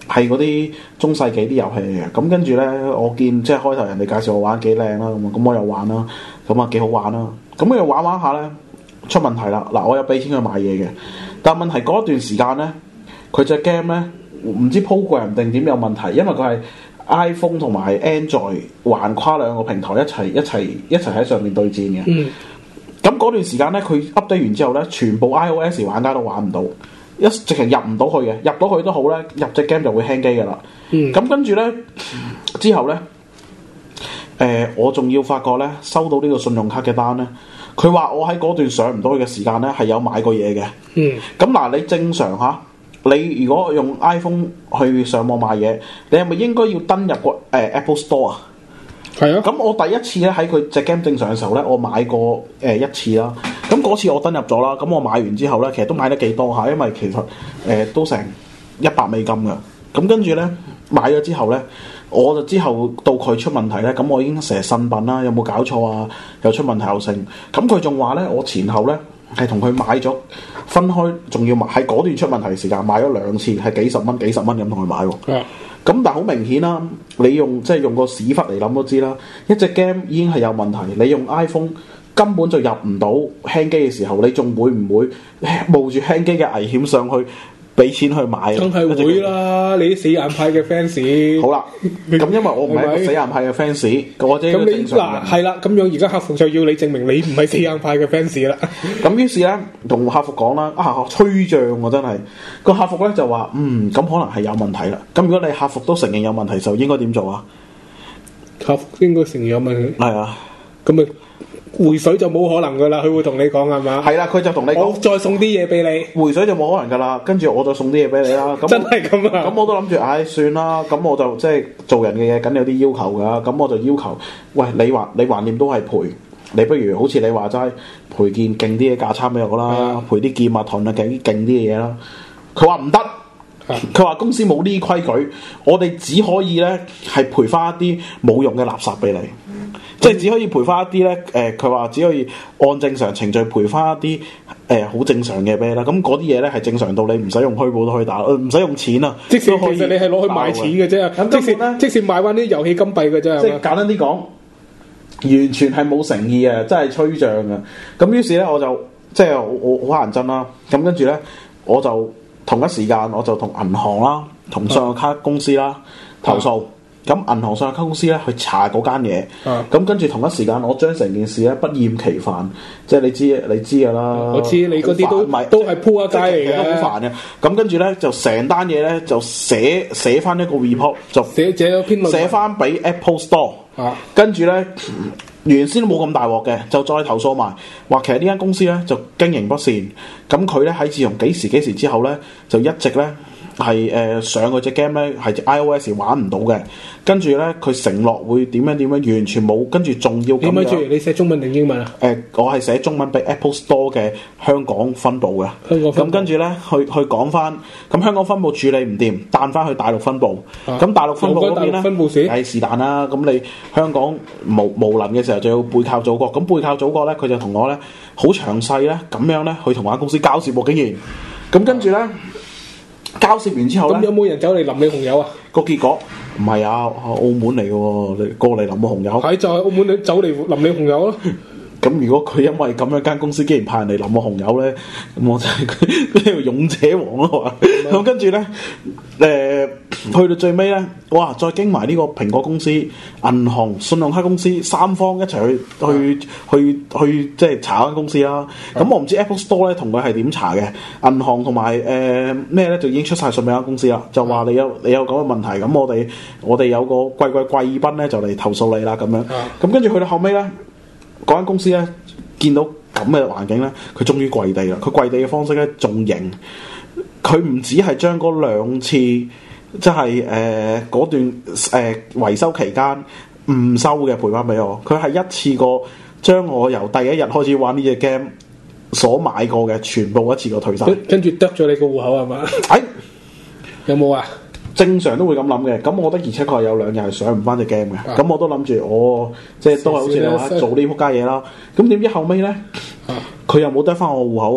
係嗰啲中世紀啲遊戲嚟嘅。咁跟住咧，我見即係開頭人哋介紹我玩幾靚啦，咁啊咁我又玩啦，咁啊幾好玩啦。咁又玩玩下咧，出問題啦。嗱，我有俾錢佢買嘢嘅，但係問題嗰一段時間咧，佢隻 game 咧唔知 program 定點有問題，因為佢係 iPhone 同埋 Android 橫跨兩個平台一齊一齊一齊喺上面對戰嘅。嗯。咁嗰段時間咧，佢 update 完之後咧，全部 iOS 玩家都玩唔到，一直情入唔到去嘅，入到去都好咧，入隻 game 就會 hang 機噶啦。嗯。咁跟住咧，之後咧，誒、呃，我仲要發覺咧，收到呢個信用卡嘅單咧，佢話我喺嗰段上唔到去嘅時間咧，係有買過嘢嘅。嗯。咁嗱，你正常嚇，你如果用 iPhone 去上網買嘢，你係咪應該要登入個誒、呃、Apple Store 啊？係啊，咁我第一次咧喺佢隻 game 正常嘅時候咧，我買過誒、呃、一次啦。咁嗰次我登入咗啦，咁我買完之後咧，其實都買得幾多下，因為其實誒、呃、都成一百美金㗎。咁跟住咧買咗之後咧，我就之後到佢出問題咧，咁我已經成日呻笨啦，有冇搞錯啊？又出問題又剩。咁佢仲話咧，我前後咧係同佢買咗分開，仲要買喺嗰段出問題嘅時間買咗兩次，係幾十蚊幾十蚊咁同佢買喎。嗯。咁但係好明顯啦，你用即係用個屎忽嚟諗都知啦，一隻 game 已經係有問題，你用 iPhone 根本就入唔到 hang 機嘅時候，你仲會唔會冒住 hang 機嘅危險上去俾錢去買？ 梗係會啦，你啲死硬派嘅 fans。好啦， 咁因為我唔係一個死硬派嘅 fans，或者咁你嗱係啦，咁樣而家客服就要你證明你唔係死硬派嘅 fans 啦。 咁於是咧，同客服講啦，啊吹脹喎真係，個客服咧就話，嗯，咁可能係有問題啦。咁如果你客服都承認有問題，就應該點做啊？ 客服應該承認有問題。 係啊， 咁咪回水就冇可能噶啦，佢會同你講係嘛？ 係啦，佢就同你講， 我再送啲嘢俾你。回水就冇可能噶啦，跟住我再送啲嘢俾你啦。 真係咁啊！ 咁我都諗住，唉、哎，算啦。咁我就即係做人嘅嘢，梗有啲要求噶。咁我就要求，喂，你話你橫掂都係賠，你不如好似你話齋賠件勁啲嘅價差俾我啦，賠啲劍啊、盾啊、勁啲勁啲嘅嘢啦。佢話唔得，佢話公司冇呢啲規矩，我哋只可以咧係賠翻一啲冇用嘅垃圾俾你。即係只可以賠翻一啲咧，誒、呃，佢話只可以按正常程序賠翻一啲誒好正常嘅俾你啦。咁嗰啲嘢咧係正常到你唔使用虛寶都可以打，唔使用錢啊。即使其實你係攞去買錢嘅啫。咁即使即使買翻啲遊戲金幣嘅啫。即係簡單啲講，完全係冇誠意啊！真係吹脹啊！咁於是咧，我就即係我我好認真啦。咁跟住咧，我就同一時間我就同銀行啦、同信用卡公司啦投訴。咁銀行信用卡公司咧去查嗰間嘢，咁跟住同一時間我將成件事咧不厭其煩，即係你知你知㗎啦。我知你嗰啲都唔係都係鋪一街嚟嘅，都好煩嘅。咁跟住咧就成單嘢咧就寫寫翻一個 report，就寫寫咗篇論文寫翻俾 Apple Store。啊，跟住咧原先都冇咁大鑊嘅，就再投訴埋話其實呢間公司咧就經營不善。咁佢咧喺自從幾時幾時之後咧就一直咧。係誒、呃、上嗰隻 game 咧係 iOS 玩唔到嘅，跟住咧佢承諾會點樣點樣，完全冇，跟住仲要咁樣。點解你寫中文定英文啊？誒、呃，我係寫中文俾 Apple Store 嘅香港分部嘅。香港分部。咁跟住咧去去講翻，咁香港分部處理唔掂，彈翻去大陸分部。咁、啊、大陸分部嗰邊咧係是但啦。咁你香港無無能嘅時候就要背靠祖國。咁背靠祖國咧，佢就同我咧好詳細咧咁樣咧去同間公司交涉喎，竟然。咁跟住咧。啊交涉完之後咧，咁有冇人走嚟淋你紅油啊？個結果唔係啊，澳門嚟嘅喎，你過嚟淋我紅油。係就係澳門你走嚟淋你紅油咯。咁如果佢因為咁樣間公司竟然派人嚟淋我紅油咧，咁我就係佢呢個勇者王咯。咁跟住咧，誒、呃、去到最尾咧，哇！再經埋呢個蘋果公司、銀行、信用卡公司三方一齊去去去去即係查間公司啦。咁、嗯、我唔知 Apple Store 咧同佢係點查嘅，銀行同埋誒咩咧就已經出晒信俾間公司啦，就話你有你有咁嘅問題，咁我哋我哋有個貴貴貴賓咧就嚟投訴你啦咁樣。咁跟住去到後尾咧。嗰間公司咧，見到咁嘅環境咧，佢終於跪地啦！佢跪地嘅方式咧，仲型。佢唔止係將嗰兩次，即係誒嗰段誒、呃、維修期間唔收嘅賠翻俾我。佢係一次過將我由第一日開始玩呢隻 game 所買過嘅全部一次過退晒。跟住剁咗你個戶口係嘛？哎，有冇啊？正常都會咁諗嘅，咁我覺得而且確係有兩日係上唔翻隻 game 嘅，咁、啊、我都諗住我即係都係好似你話做呢仆街嘢啦。咁點知後尾咧，佢、啊、又冇得翻我戶口喎，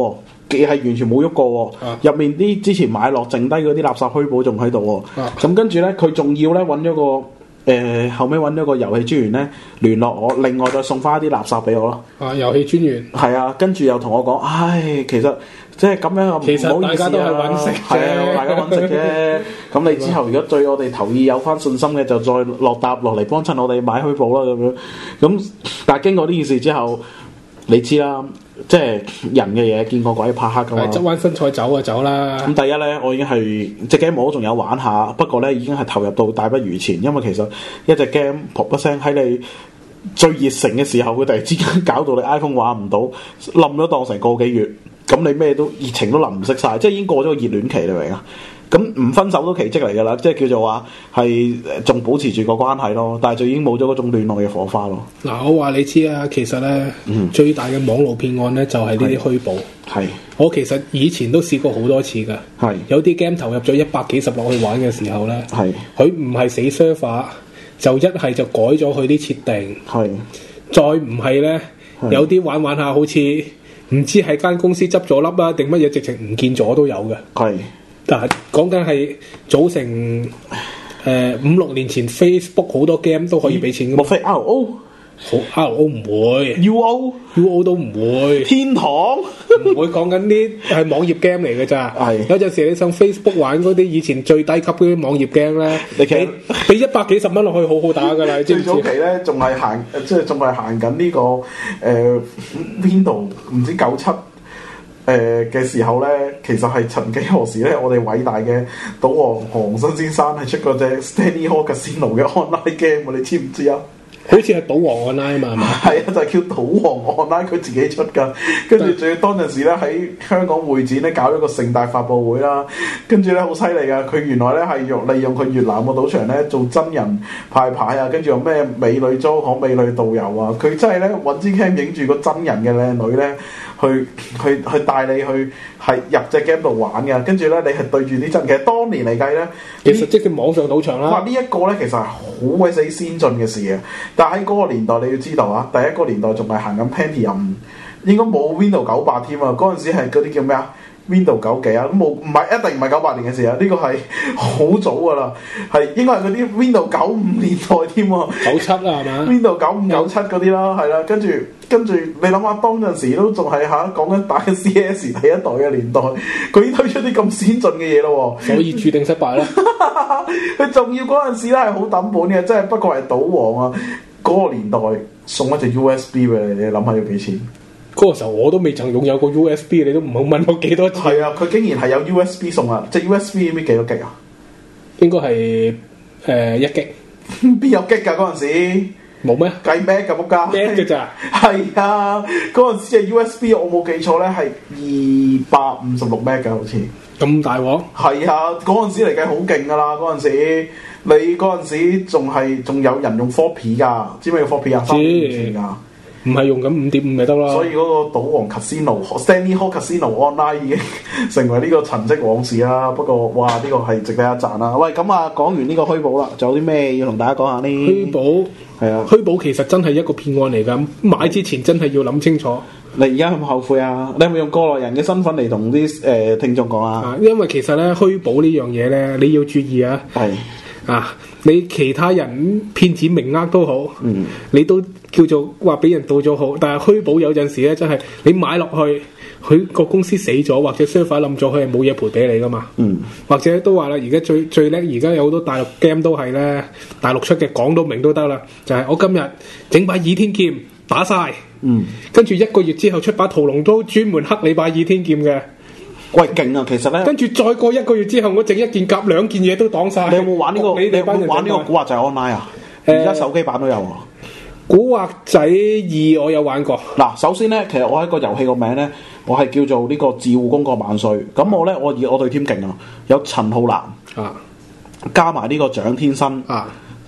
係完全冇喐過喎，入、啊、面啲之前買落剩低嗰啲垃圾虛寶仲喺度喎，咁、啊、跟住咧佢仲要咧揾咗個誒、呃、後尾揾咗個遊戲專員咧聯絡我，另外再送翻一啲垃圾俾我咯。 啊，遊戲專員係啊，跟住又同我講，唉，其實即係咁樣， 其實大家都係揾食啫， 係啊，大家揾食啫。咁你之後如果對我哋投意有翻信心嘅，就再落搭落嚟幫襯我哋買虛寶啦咁樣。咁但係經過呢件事之後，你知啦。即係人嘅嘢，見過鬼怕黑噶嘛。 執彎身菜走就走啦。 咁第一咧，我已經係隻 game 我仲有玩下，不過咧已經係投入到大不如前。因為其實一隻 game 噗一聲喺你最熱誠嘅時候，佢突然之間搞到你 iPhone 玩唔到，冧咗當成個幾月，咁你咩都熱情都淋唔熄晒，即係已經過咗個熱戀期，你明啊？咁唔分手都奇蹟嚟㗎啦，即係叫做話係仲保持住個關係咯，但係就已經冇咗嗰種戀愛嘅火花咯。 嗱，我話你知啊，其實咧、嗯、最大嘅網絡騙案咧就係呢啲虛寶。係，我其實以前都試過好多次㗎。係，有啲 game 投入咗一百幾十落去玩嘅時候咧，係，佢唔係死 server，就一係就改咗佢啲設定。係，再唔係咧，有啲玩玩下好似唔知係間公司執咗粒啊定乜嘢，直情唔見咗都有嘅。係。但係講緊係早成誒、呃、五六年前 Facebook 好多 game 都可以俾錢嘅。莫非 R O？ 好 R O 唔會 ，U O U O 都唔會，天堂唔會講緊啲係網頁 game 嚟嘅咋。係有陣時你上 Facebook 玩嗰啲以前最低級嗰啲網頁 game 咧，你俾俾一百幾十蚊落去好好打㗎啦。你知唔知？最早期咧仲係行即係仲係行緊呢個誒、呃、Windows 唔知九七。誒嘅、呃、時候咧，其實係曾幾何時咧，我哋偉大嘅賭王韓生先生係出過隻 Stanley Hall Casino 嘅 online game，你知唔知啊？好似係賭王 online 嘛，係嘛？係啊，就係、是、叫賭王 online，佢自己出噶。跟住仲要當陣時咧喺香港會展咧搞咗個盛大發佈會啦。跟住咧好犀利噶，佢原來咧係用利用佢越南個賭場咧做真人派牌啊，跟住有咩美女租行、美女導遊啊，佢真係咧揾支 cam 影住個真人嘅靚女咧。去去去帶你去係入隻 game 度玩嘅，跟住咧你係對住啲真，其實當年嚟計咧，其實即係網上賭場啦。哇！呢一個咧其實係好鬼死先進嘅事嘅，但喺嗰個年代你要知道啊，第一個年代仲係行緊 Pentium， 應該冇 Windows 九百添啊，嗰陣時係嗰啲叫咩啊？Windows 九幾啊？咁冇唔係一定唔係九八年嘅事啊！呢、這個係好早噶啦，係應該係嗰啲 Windows 九五年代添喎。九七啦係嘛 ？Windows 九五九七嗰啲啦，係啦，跟住跟住你諗下，當陣時都仲係嚇講緊打緊 C S 第一代嘅年代，佢已經推出啲咁先進嘅嘢咯喎，所以注定失敗啦。佢仲要嗰陣時咧係好抌本嘅，即係不過係賭王啊！嗰、那個年代送一隻 U S B 俾你，你諗下要幾錢？嗰個時候我都未曾擁有過 U S B， 你都唔好問我幾多錢。係啊，佢竟然係有 U S B 送啊！即係 U S B 咩幾多 G 啊？應該係誒一 G。邊有 G 㗎嗰陣時？冇咩？計 Meg 㗎仆街。Meg 㗎咋？係啊，嗰陣時嘅 U S B 我冇記錯咧係二百五十六 Meg 㗎，好似。咁大鑊？係啊，嗰陣時嚟計好勁㗎啦！嗰陣時你嗰陣時仲係仲有人用 floppy 㗎，知咩叫 floppy 啊？三點五寸㗎。唔係用緊五點五咪得啦，所以嗰個賭王 Casino、Stanley Hall Casino Online 已經成為呢個陳跡往事啦。不過哇，呢、這個係值得一讚啦。喂，咁啊，講完呢個虛寶啦，仲有啲咩要同大家講下呢？虛寶係啊，虛寶其實真係一個騙案嚟㗎，買之前真係要諗清楚。你而家有冇後悔啊？你係咪用過來人嘅身份嚟同啲誒聽眾講啊？因為其實咧，虛寶呢樣嘢咧，你要注意啊。係。啊！你其他人騙子名額都好，嗯、你都叫做話俾人盜咗好，但係虛寶有陣時咧，真係你買落去，佢個公司死咗或者 server 冧咗，佢係冇嘢賠俾你噶嘛。嗯、或者都話啦，而家最最叻，而家有好多大陸 game 都係咧，大陸出嘅講到明都得啦，就係、是、我今日整把倚天劍打晒，嗯、跟住一個月之後出把屠龍刀，專門黑你把倚天劍嘅。喂，勁啊！其實咧，跟住再過一個月之後，我整一件甲兩件嘢都擋晒。你有冇玩呢、這個？你，你有冇玩呢個古惑仔 online 啊？而家、呃、手機版都有啊。古惑仔二我有玩過。嗱，首先咧，其實我喺個遊戲個名咧，我係叫做呢個自護公國萬歲。咁我咧，我而我對 team 勁啊，有陳浩南啊，加埋呢個蔣天生啊。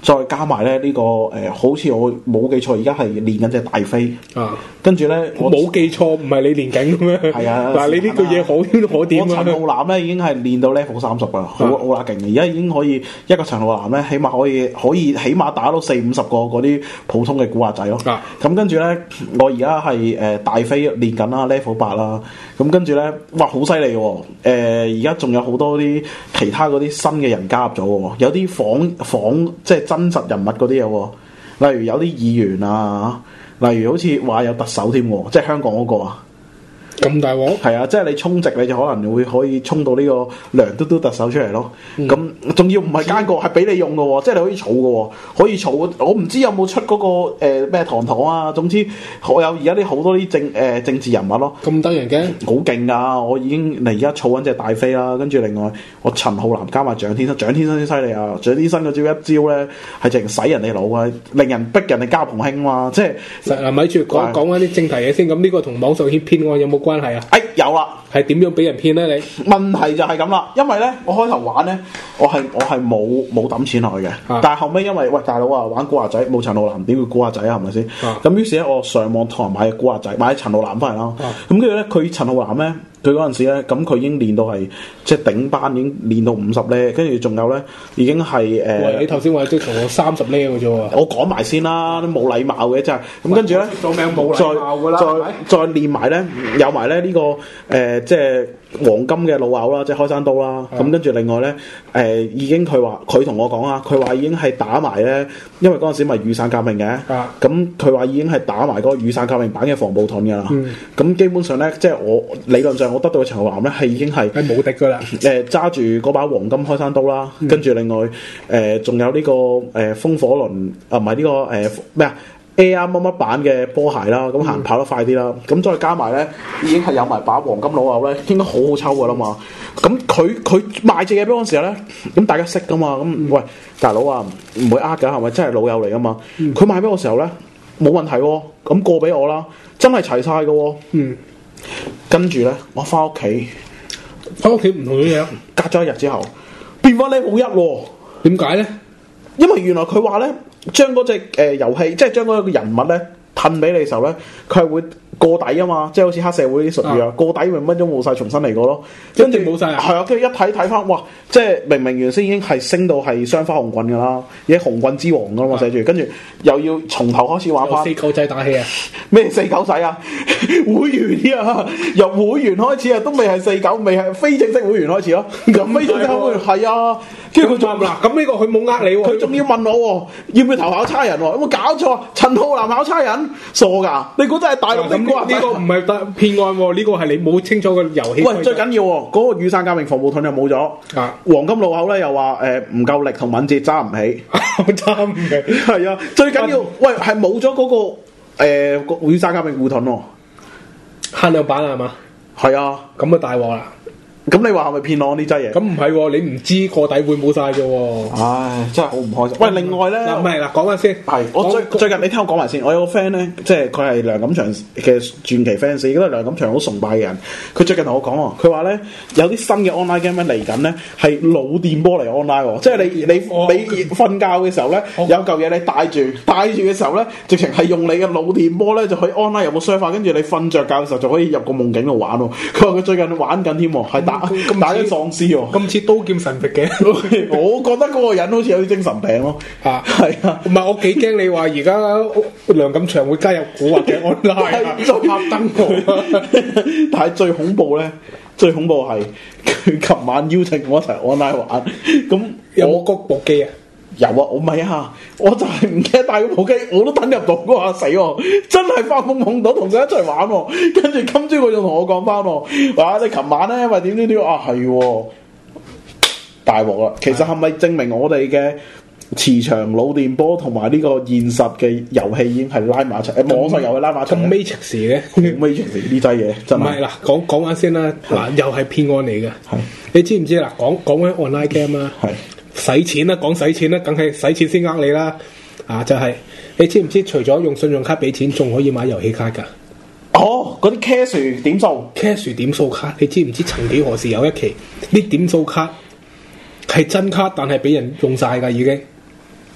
再加埋咧呢個誒、呃，好似我冇記錯，而家係練緊隻大飛啊。跟住咧， 我冇記錯，唔係你練緊嘅咩？ 係啊， 嗱，你呢句嘢好可點啊？ 我陳浩南咧已經係練到 level 三十啦，好好乸勁嘅。而家已經可以一個陳浩南咧，起碼可以可以起碼打到四五十個嗰啲普通嘅古惑仔咯。咁、啊、跟住咧，我而家係誒大飛練緊啦 level 八啦。咁跟住咧，哇，好犀利喎！誒，而家仲有好多啲其他嗰啲新嘅人加入咗喎，有啲仿仿即係真實人物嗰啲嘢喎，例如有啲議員啊，例如好似話有特首添喎，即係香港嗰個啊。 咁大鑊？係啊，即係你充值你就可能會可以充到呢個梁嘟嘟特首出嚟咯。咁仲、嗯、要唔係奸角，係俾你用嘅喎，即係你可以儲嘅喎，可以儲。我唔知有冇出嗰、嗰個咩、呃、堂堂啊。總之我有而家啲好多啲政誒、呃、政治人物咯。 咁得人驚？ 好勁㗎！我已經嚟而家儲緊隻大飛啦，跟住另外我陳浩南加埋蔣天生，蔣天生先犀利啊！蔣天生嗰招一招咧係淨洗人哋腦啊，令人逼人哋交朋兄嘛。即係嗱，咪住講講翻啲正題嘢先。咁呢個同網上騙騙案有冇關係啊？ 哎，有啦， 係點樣俾人騙咧？你問題就係咁啦，因為咧，我開頭玩咧，我係我係冇冇抌錢落去嘅，啊、但係後尾因為喂大佬啊，玩古惑仔冇陳浩南點會古惑仔啊？係咪先？咁、啊、於是咧，我上網同人買古惑仔，買陳浩南翻嚟啦。咁跟住咧，佢陳浩南咧，佢嗰陣時咧，咁佢已經練到係即係頂班，已經練到五十咧，跟住仲有咧，已經係誒。呃、 喂，你頭先話即係同我三十咧嘅啫喎。 我講埋先啦，都冇禮貌嘅真係。咁跟住咧， 做名冇禮貌㗎啦， 再再再練埋咧，有埋咧呢個誒、呃，即係黃金嘅老牛啦，即係開山刀啦。咁跟住另外咧，誒、呃、已經佢話佢同我講啊，佢話已經係打埋咧，因為嗰陣時咪雨傘革命嘅。咁佢話已經係打埋嗰個雨傘革命版嘅防暴盾㗎啦。咁、嗯、基本上咧，即係我理論上我得到嘅陳浩南咧係已經係係無敵㗎啦。 誒揸住嗰把黃金開山刀啦，嗯、跟住另外誒仲、呃、有呢、這個誒、呃、風火輪啊，唔係呢個誒咩啊？A R 乜乜版嘅波鞋啦，咁行跑得快啲啦，咁、嗯、再加埋咧，已經係有埋把黃金老牛咧，應該好好抽噶啦嘛。咁佢佢賣隻嘢俾我嗰時候咧，咁大家識噶嘛，咁、嗯、喂大佬啊，唔會呃噶，係咪真係老友嚟噶嘛？佢、嗯、賣俾我時候咧，冇問題喎，咁過俾我啦，真係齊晒噶喎。嗯，跟住咧，我翻屋企， 翻屋企唔同嘅嘢， 隔咗一日之後，變翻 level 一喎。 點解咧？ 因為原來佢話咧。將嗰隻誒遊戲，即係將嗰個人物咧褪俾你嘅時候咧，佢係會過底啊嘛，即係好似黑社會啲術語啊，過底咪乜都冇晒，重新嚟過咯。 跟住冇晒啊！ 係啊，跟住一睇睇翻，哇！即係明明原先已經係升到係雙花紅棍噶啦，已經紅棍之王噶嘛寫住，跟住又要從頭開始玩翻。 四狗仔打氣啊！ 咩四狗仔啊？會員啊，由會員開始啊，都未係四狗，未係非正式會員開始咯。由非正式會員係啊，跟住佢仲嗱，咁呢個佢冇呃你喎， 佢仲要問我要唔要投考差人喎？有冇搞錯？陳浩南考差人傻㗎？你估真係大陸定啩？ 呢個唔係得騙案喎，呢個係你冇清楚個遊戲。 喂，最緊要喎，嗰個雨傘革命防暴盾又冇咗，啊，黃金路口咧又話誒唔夠力同敏捷揸唔起， 揸唔起。 係啊，最緊要喂係冇咗嗰個誒個雨傘革命護盾喎， 限量版係嘛？ 係啊， 咁啊大鑊啦！ 咁你話係咪騙案呢劑嘢？ 咁唔係喎，你唔知個底會冇晒嘅喎。 唉，真係好唔開心。喂，另外咧， 嗱唔係嗱，講翻先。係， 我最最近你聽我講埋先。我有個 friend 咧，即係佢係梁錦祥嘅傳奇 fans，亦都係梁錦祥好崇拜嘅人。佢最近同我講喎，佢話咧有啲新嘅 online game 嚟緊咧，係腦電波嚟 online 喎。即係你你你瞓覺嘅時候咧，有嚿嘢你帶住，帶住嘅時候咧，直情係用你嘅腦電波咧，就可以 online 有個 server，跟住你瞓着覺嘅時候就可以入個夢境度玩喎。佢話佢最近玩緊添，係打打緊喪屍喎， 咁似刀劍神域嘅。 我覺得嗰個人好似有啲精神病咯。啊，係啊， 唔係我幾驚你話而家梁錦祥會加入古惑嘅 online 做拍燈喎。 但係最恐怖咧，最恐怖係佢琴晚邀請我一齊 online 玩。咁有冇嗰部機啊？ 有啊，我唔係啊，我就係唔記得帶嗰部機，我都等入到嗰下死喎，真係發夢夢到同佢一齊玩喎，跟住今朝佢仲同我講翻喎，話你琴晚咧因為點點點啊係，大鑊啦！其實係咪證明我哋嘅磁場腦電波同埋呢個現實嘅遊戲已經係拉埋一齊？誒，網上遊戲拉埋一齊。咁 Matrix 嘅 Matrix 呢劑嘢真係。唔係嗱，講講翻先啦，嗱又係騙案嚟嘅。係，你知唔知嗱？講講緊 online game 啦。係。使錢啦，講使錢啦，梗係使錢先呃你啦，啊就係、是、你知唔知？除咗用信用卡俾錢，仲可以買遊戲卡噶。哦，嗰啲 cash 點數，cash 點數卡，你知唔知？曾幾何時有一期啲點數卡係真卡，但係俾人用晒噶已經。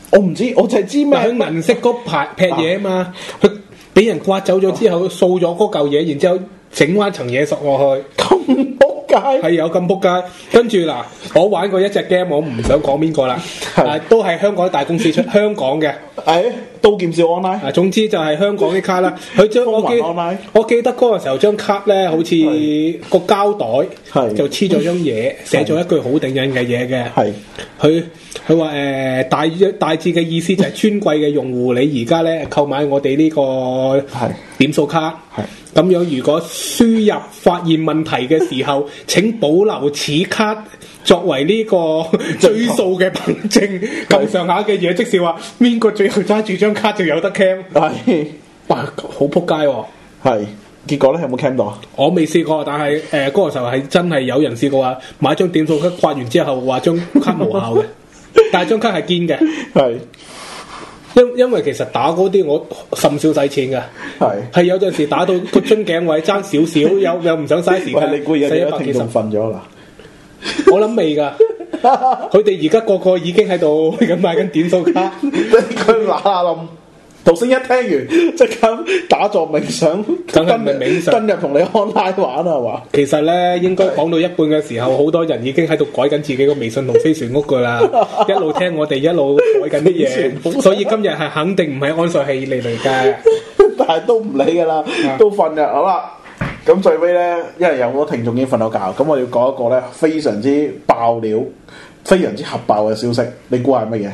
我唔知，我就係知咩？ 佢銀色嗰排劈嘢啊嘛，佢俾人刮走咗之後，掃咗嗰嚿嘢，然之後整翻層嘢索落去。 咁仆街係有咁仆街。跟住嗱，我玩過一隻 game，我唔想講邊個啦，但都係香港大公司出，香港嘅。 係刀劍笑 online。 啊，總之就係香港啲卡啦。佢將我記，我記得嗰個時候張卡咧，好似個膠袋就黐咗張嘢，寫咗一句好頂癮嘅嘢嘅。係佢佢話誒大大致嘅意思就係尊貴嘅用戶，你而家咧購買我哋呢個點數卡。係。咁樣，如果輸入發現問題嘅時候，請保留此卡作為呢個追數嘅憑證。咁上下嘅嘢，即是話邊個最後揸住張卡就有得 cam。係，哇，好撲街喎！ 係，結果咧有冇 cam 到啊？ 我未試過，但係誒嗰個時候係真係有人試過啊！買張點數卡刮完之後話張卡無效嘅，但係張卡係堅嘅。係。因因為其實打嗰啲我甚少使錢㗎，係係有陣時打到個樽頸位爭少少，有又唔想嘥時間， 你估而家啲聽眾瞓咗啦？ 我諗未㗎，佢哋而家個個已經喺度咁買緊點數卡， 佢嗱嗱冧。頭先一聽完，即刻打坐冥想， 梗係唔係冥想， 登入同你 online 玩啊，係嘛？ 其實咧，應該講到一半嘅時候，好多人已經喺度改緊自己個微信同飛船屋噶啦，一路聽我哋一路改緊啲嘢，所以今日係肯定唔係安睡器嚟嚟㗎， 但係都唔理㗎啦，都瞓嘅。好啦，咁最尾咧，因為有好多聽眾已經瞓到覺，咁我要講一個咧非常之爆料、非常之核爆嘅消息，你估係乜嘢？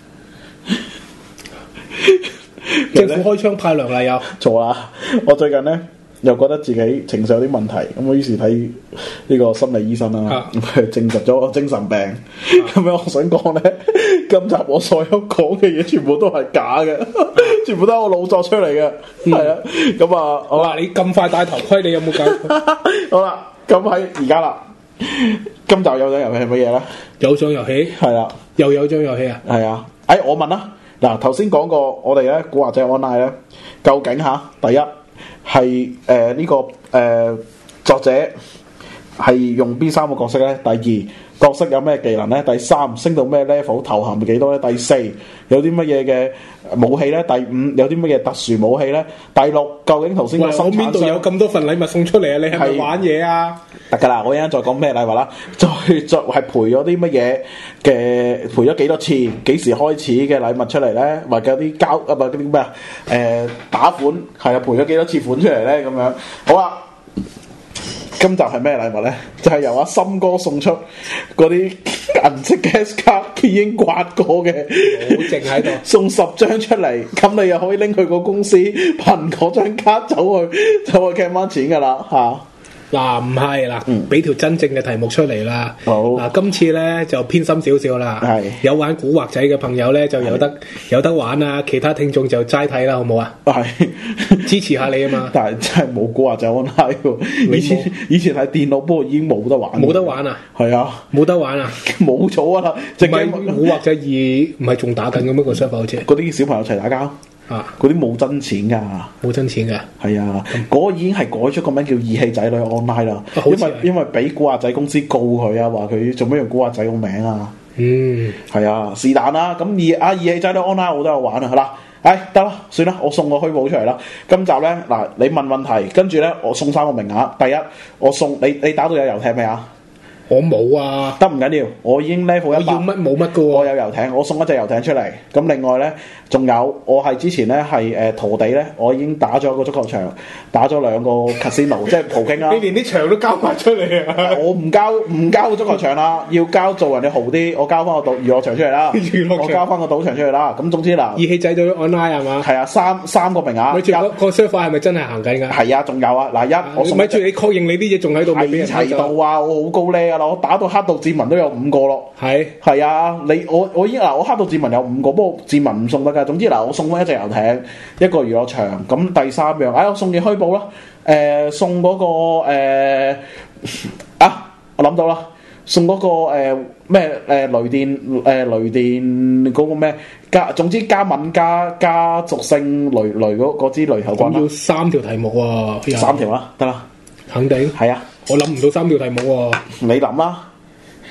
政府開槍派糧啦又錯啦！我最近咧又覺得自己情緒有啲問題，咁我於是睇呢個心理醫生啦，咁佢證實咗我精神病。咁樣、啊、我想講咧，今集我所有講嘅嘢全部都係假嘅，啊、全部都係我老作出嚟嘅。係、嗯、啊，咁啊，好啦， 你咁快戴頭盔，你有冇搞？ 好啦，咁喺而家啦，今集有獎遊戲係乜嘢咧？ 有獎遊戲係啦， 又有獎遊戲啊？ 係啊，誒、哎，我問啦。嗱，頭先講過，我哋咧古惑仔 online 咧，究竟嚇第一係誒呢個誒、呃、作者係用邊三個角色咧？第二角色有咩技能咧？第三升到咩 level 頭銜幾多咧？第四有啲乜嘢嘅武器咧？第五有啲乜嘢特殊武器咧？第六究竟頭先個生產商邊度有咁多份禮物送出嚟啊？你係咪玩嘢啊？ 得㗎啦，我一陣再講咩禮物啦，再再係賠咗啲乜嘢嘅，賠咗幾多次，幾時開始嘅禮物出嚟咧？或者有啲交啊，唔係嗰啲咩啊？誒打款係啊，賠咗幾多次款出嚟咧？咁樣好啦。今集係咩禮物咧？就係、是、由阿森哥送出嗰啲銀色嘅 S 卡，已經刮過嘅， 好剩喺度， 送十張出嚟，咁你又可以拎佢個公司憑嗰張卡走去走去 claim 翻錢噶啦嚇。 嗱唔係嗱，俾、嗯、條真正嘅題目出嚟啦。好，嗱今次咧就偏心少少啦。係有玩古惑仔嘅朋友咧就有得有得玩啊，其他聽眾就齋睇啦，好冇啊？係支持下你啊嘛。但係真係冇古惑仔 online 喎。以前以前係電腦，不過已經冇得玩。冇得玩啊？係啊，冇得玩啊？冇咗啊啦！唔係古惑仔二唔係仲打緊嘅咩個 server 好似？嗰啲小朋友一齊打交。啊！嗰啲冇真錢噶，冇真錢噶，係啊！嗰、嗯、已經係改咗個名叫義氣仔女 online 啦、啊，因為因為俾古惑仔公司告佢啊，話佢做咩用古惑仔個名啊？嗯，係啊，是但啦。咁義啊義氣仔女 online 我都有玩啊，係啦，唉得啦，算啦，我送個虛寶出嚟啦。今集咧嗱，你問問題，跟住咧我送三個名額。第一，我送你，你打到有遊艇未啊？我冇啊，得唔緊要，我已經 level 一百，我要乜冇乜噶喎。我有遊艇，我送一隻遊艇出嚟。咁另外咧，仲有我係之前咧係誒陀地咧，我已經打咗個足球場，打咗兩個 casino， 即係葡京啦。你連啲場都交埋出嚟啊！我唔交唔交個足球場啦，要交做人哋豪啲，我交翻個賭娛樂場出嚟啦。娛樂場，我交翻個賭場出嚟啦。咁總之嗱，義氣仔咗 online 係嘛？係啊，三三個名額。咪住個個 server 係咪真係行緊㗎？係啊，仲有啊，嗱一我送咪住你確認你啲嘢仲喺度未俾人睇到啊！我好高呢啊！我打到黑道志文都有五個咯，係係啊，你我我已經嗱，我黑道志文有五個，不過志文唔送得噶。總之嗱，我送翻一隻遊艇，一個娛樂場，咁第三樣，哎，我送件虛寶啦，誒、呃，送嗰、那個誒、呃、啊，我諗到啦，送嗰、那個誒咩誒雷電誒、呃、雷電嗰個咩加，總之加敏加加屬性雷雷嗰嗰支雷頭棍啦。要三條題目喎、啊，三條啦，得啦，肯定係啊。我諗唔到三條題目喎、啊，你諗啦。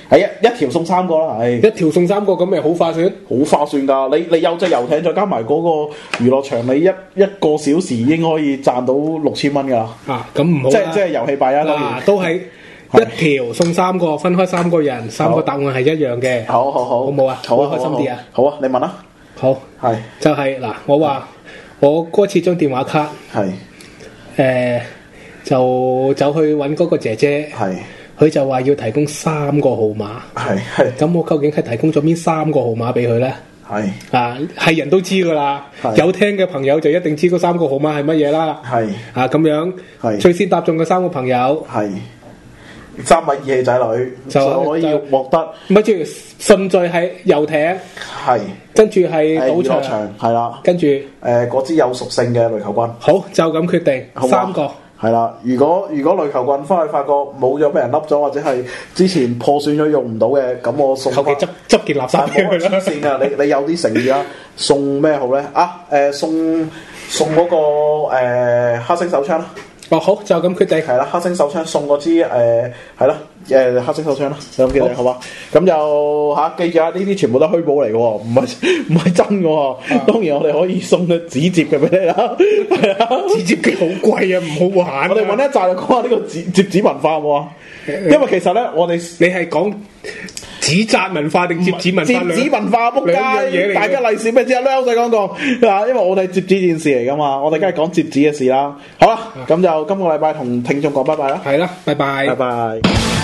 係一一條送三個啦，係一條送三個咁咪好划算， 好划算㗎！你你有隻遊艇再加埋嗰個娛樂場，你一一個小時已經可以賺到六千蚊㗎啦。 啊，咁唔好即係即係遊戲幣啊，當然都係一條送三個，分開三個人，三個答案係一樣嘅。 好好好， 好冇啊？好開心啲啊！ 好啊，你問啦。 好係就係嗱，我話我嗰次張電話卡係誒就走去揾嗰個姐姐係。佢就話要提供三個號碼，係係。咁我究竟係提供咗邊三個號碼俾佢咧？係啊，係人都知噶啦，有聽嘅朋友就一定知嗰三個號碼係乜嘢啦。係啊，咁樣係最先答中嘅三個朋友係三位義氣仔女，就可以獲得。咪住順序係遊艇，係跟住係賭場，係啦，跟住誒嗰支有屬性嘅壘球棍。好，就咁決定三個。係啦，如果如果壘球棍翻去發覺冇咗俾人笠咗，或者係之前破損咗用唔到嘅，咁我送求其執執件垃圾俾佢啦。黐線㗎，你你有啲誠意啊！送咩好咧？啊誒、呃、送送嗰、那個誒、呃、黑星手槍啦。哦，好，就咁決定。係啦，黑星手槍送嗰支誒係啦誒黑星手槍啦，就咁決定好嘛？咁就嚇記住啊！呢啲全部都係虛寶嚟嘅喎，唔係唔係真嘅喎。啊、當然我哋可以送個紙摺嘅俾你啦。係啊，紙摺嘅好貴啊，唔好玩、啊。我哋揾一集就講下呢個摺摺紙文化喎。因為其實咧，我哋你係講紙紮文化定摺紙文化？摺紙文化仆街，大家利是咩知啊？兩仔講過啊，因為我哋摺紙件事嚟噶嘛，我哋梗係講摺紙嘅事啦。好啦，咁就今個禮拜同聽眾講拜拜啦。係啦，拜拜，拜拜。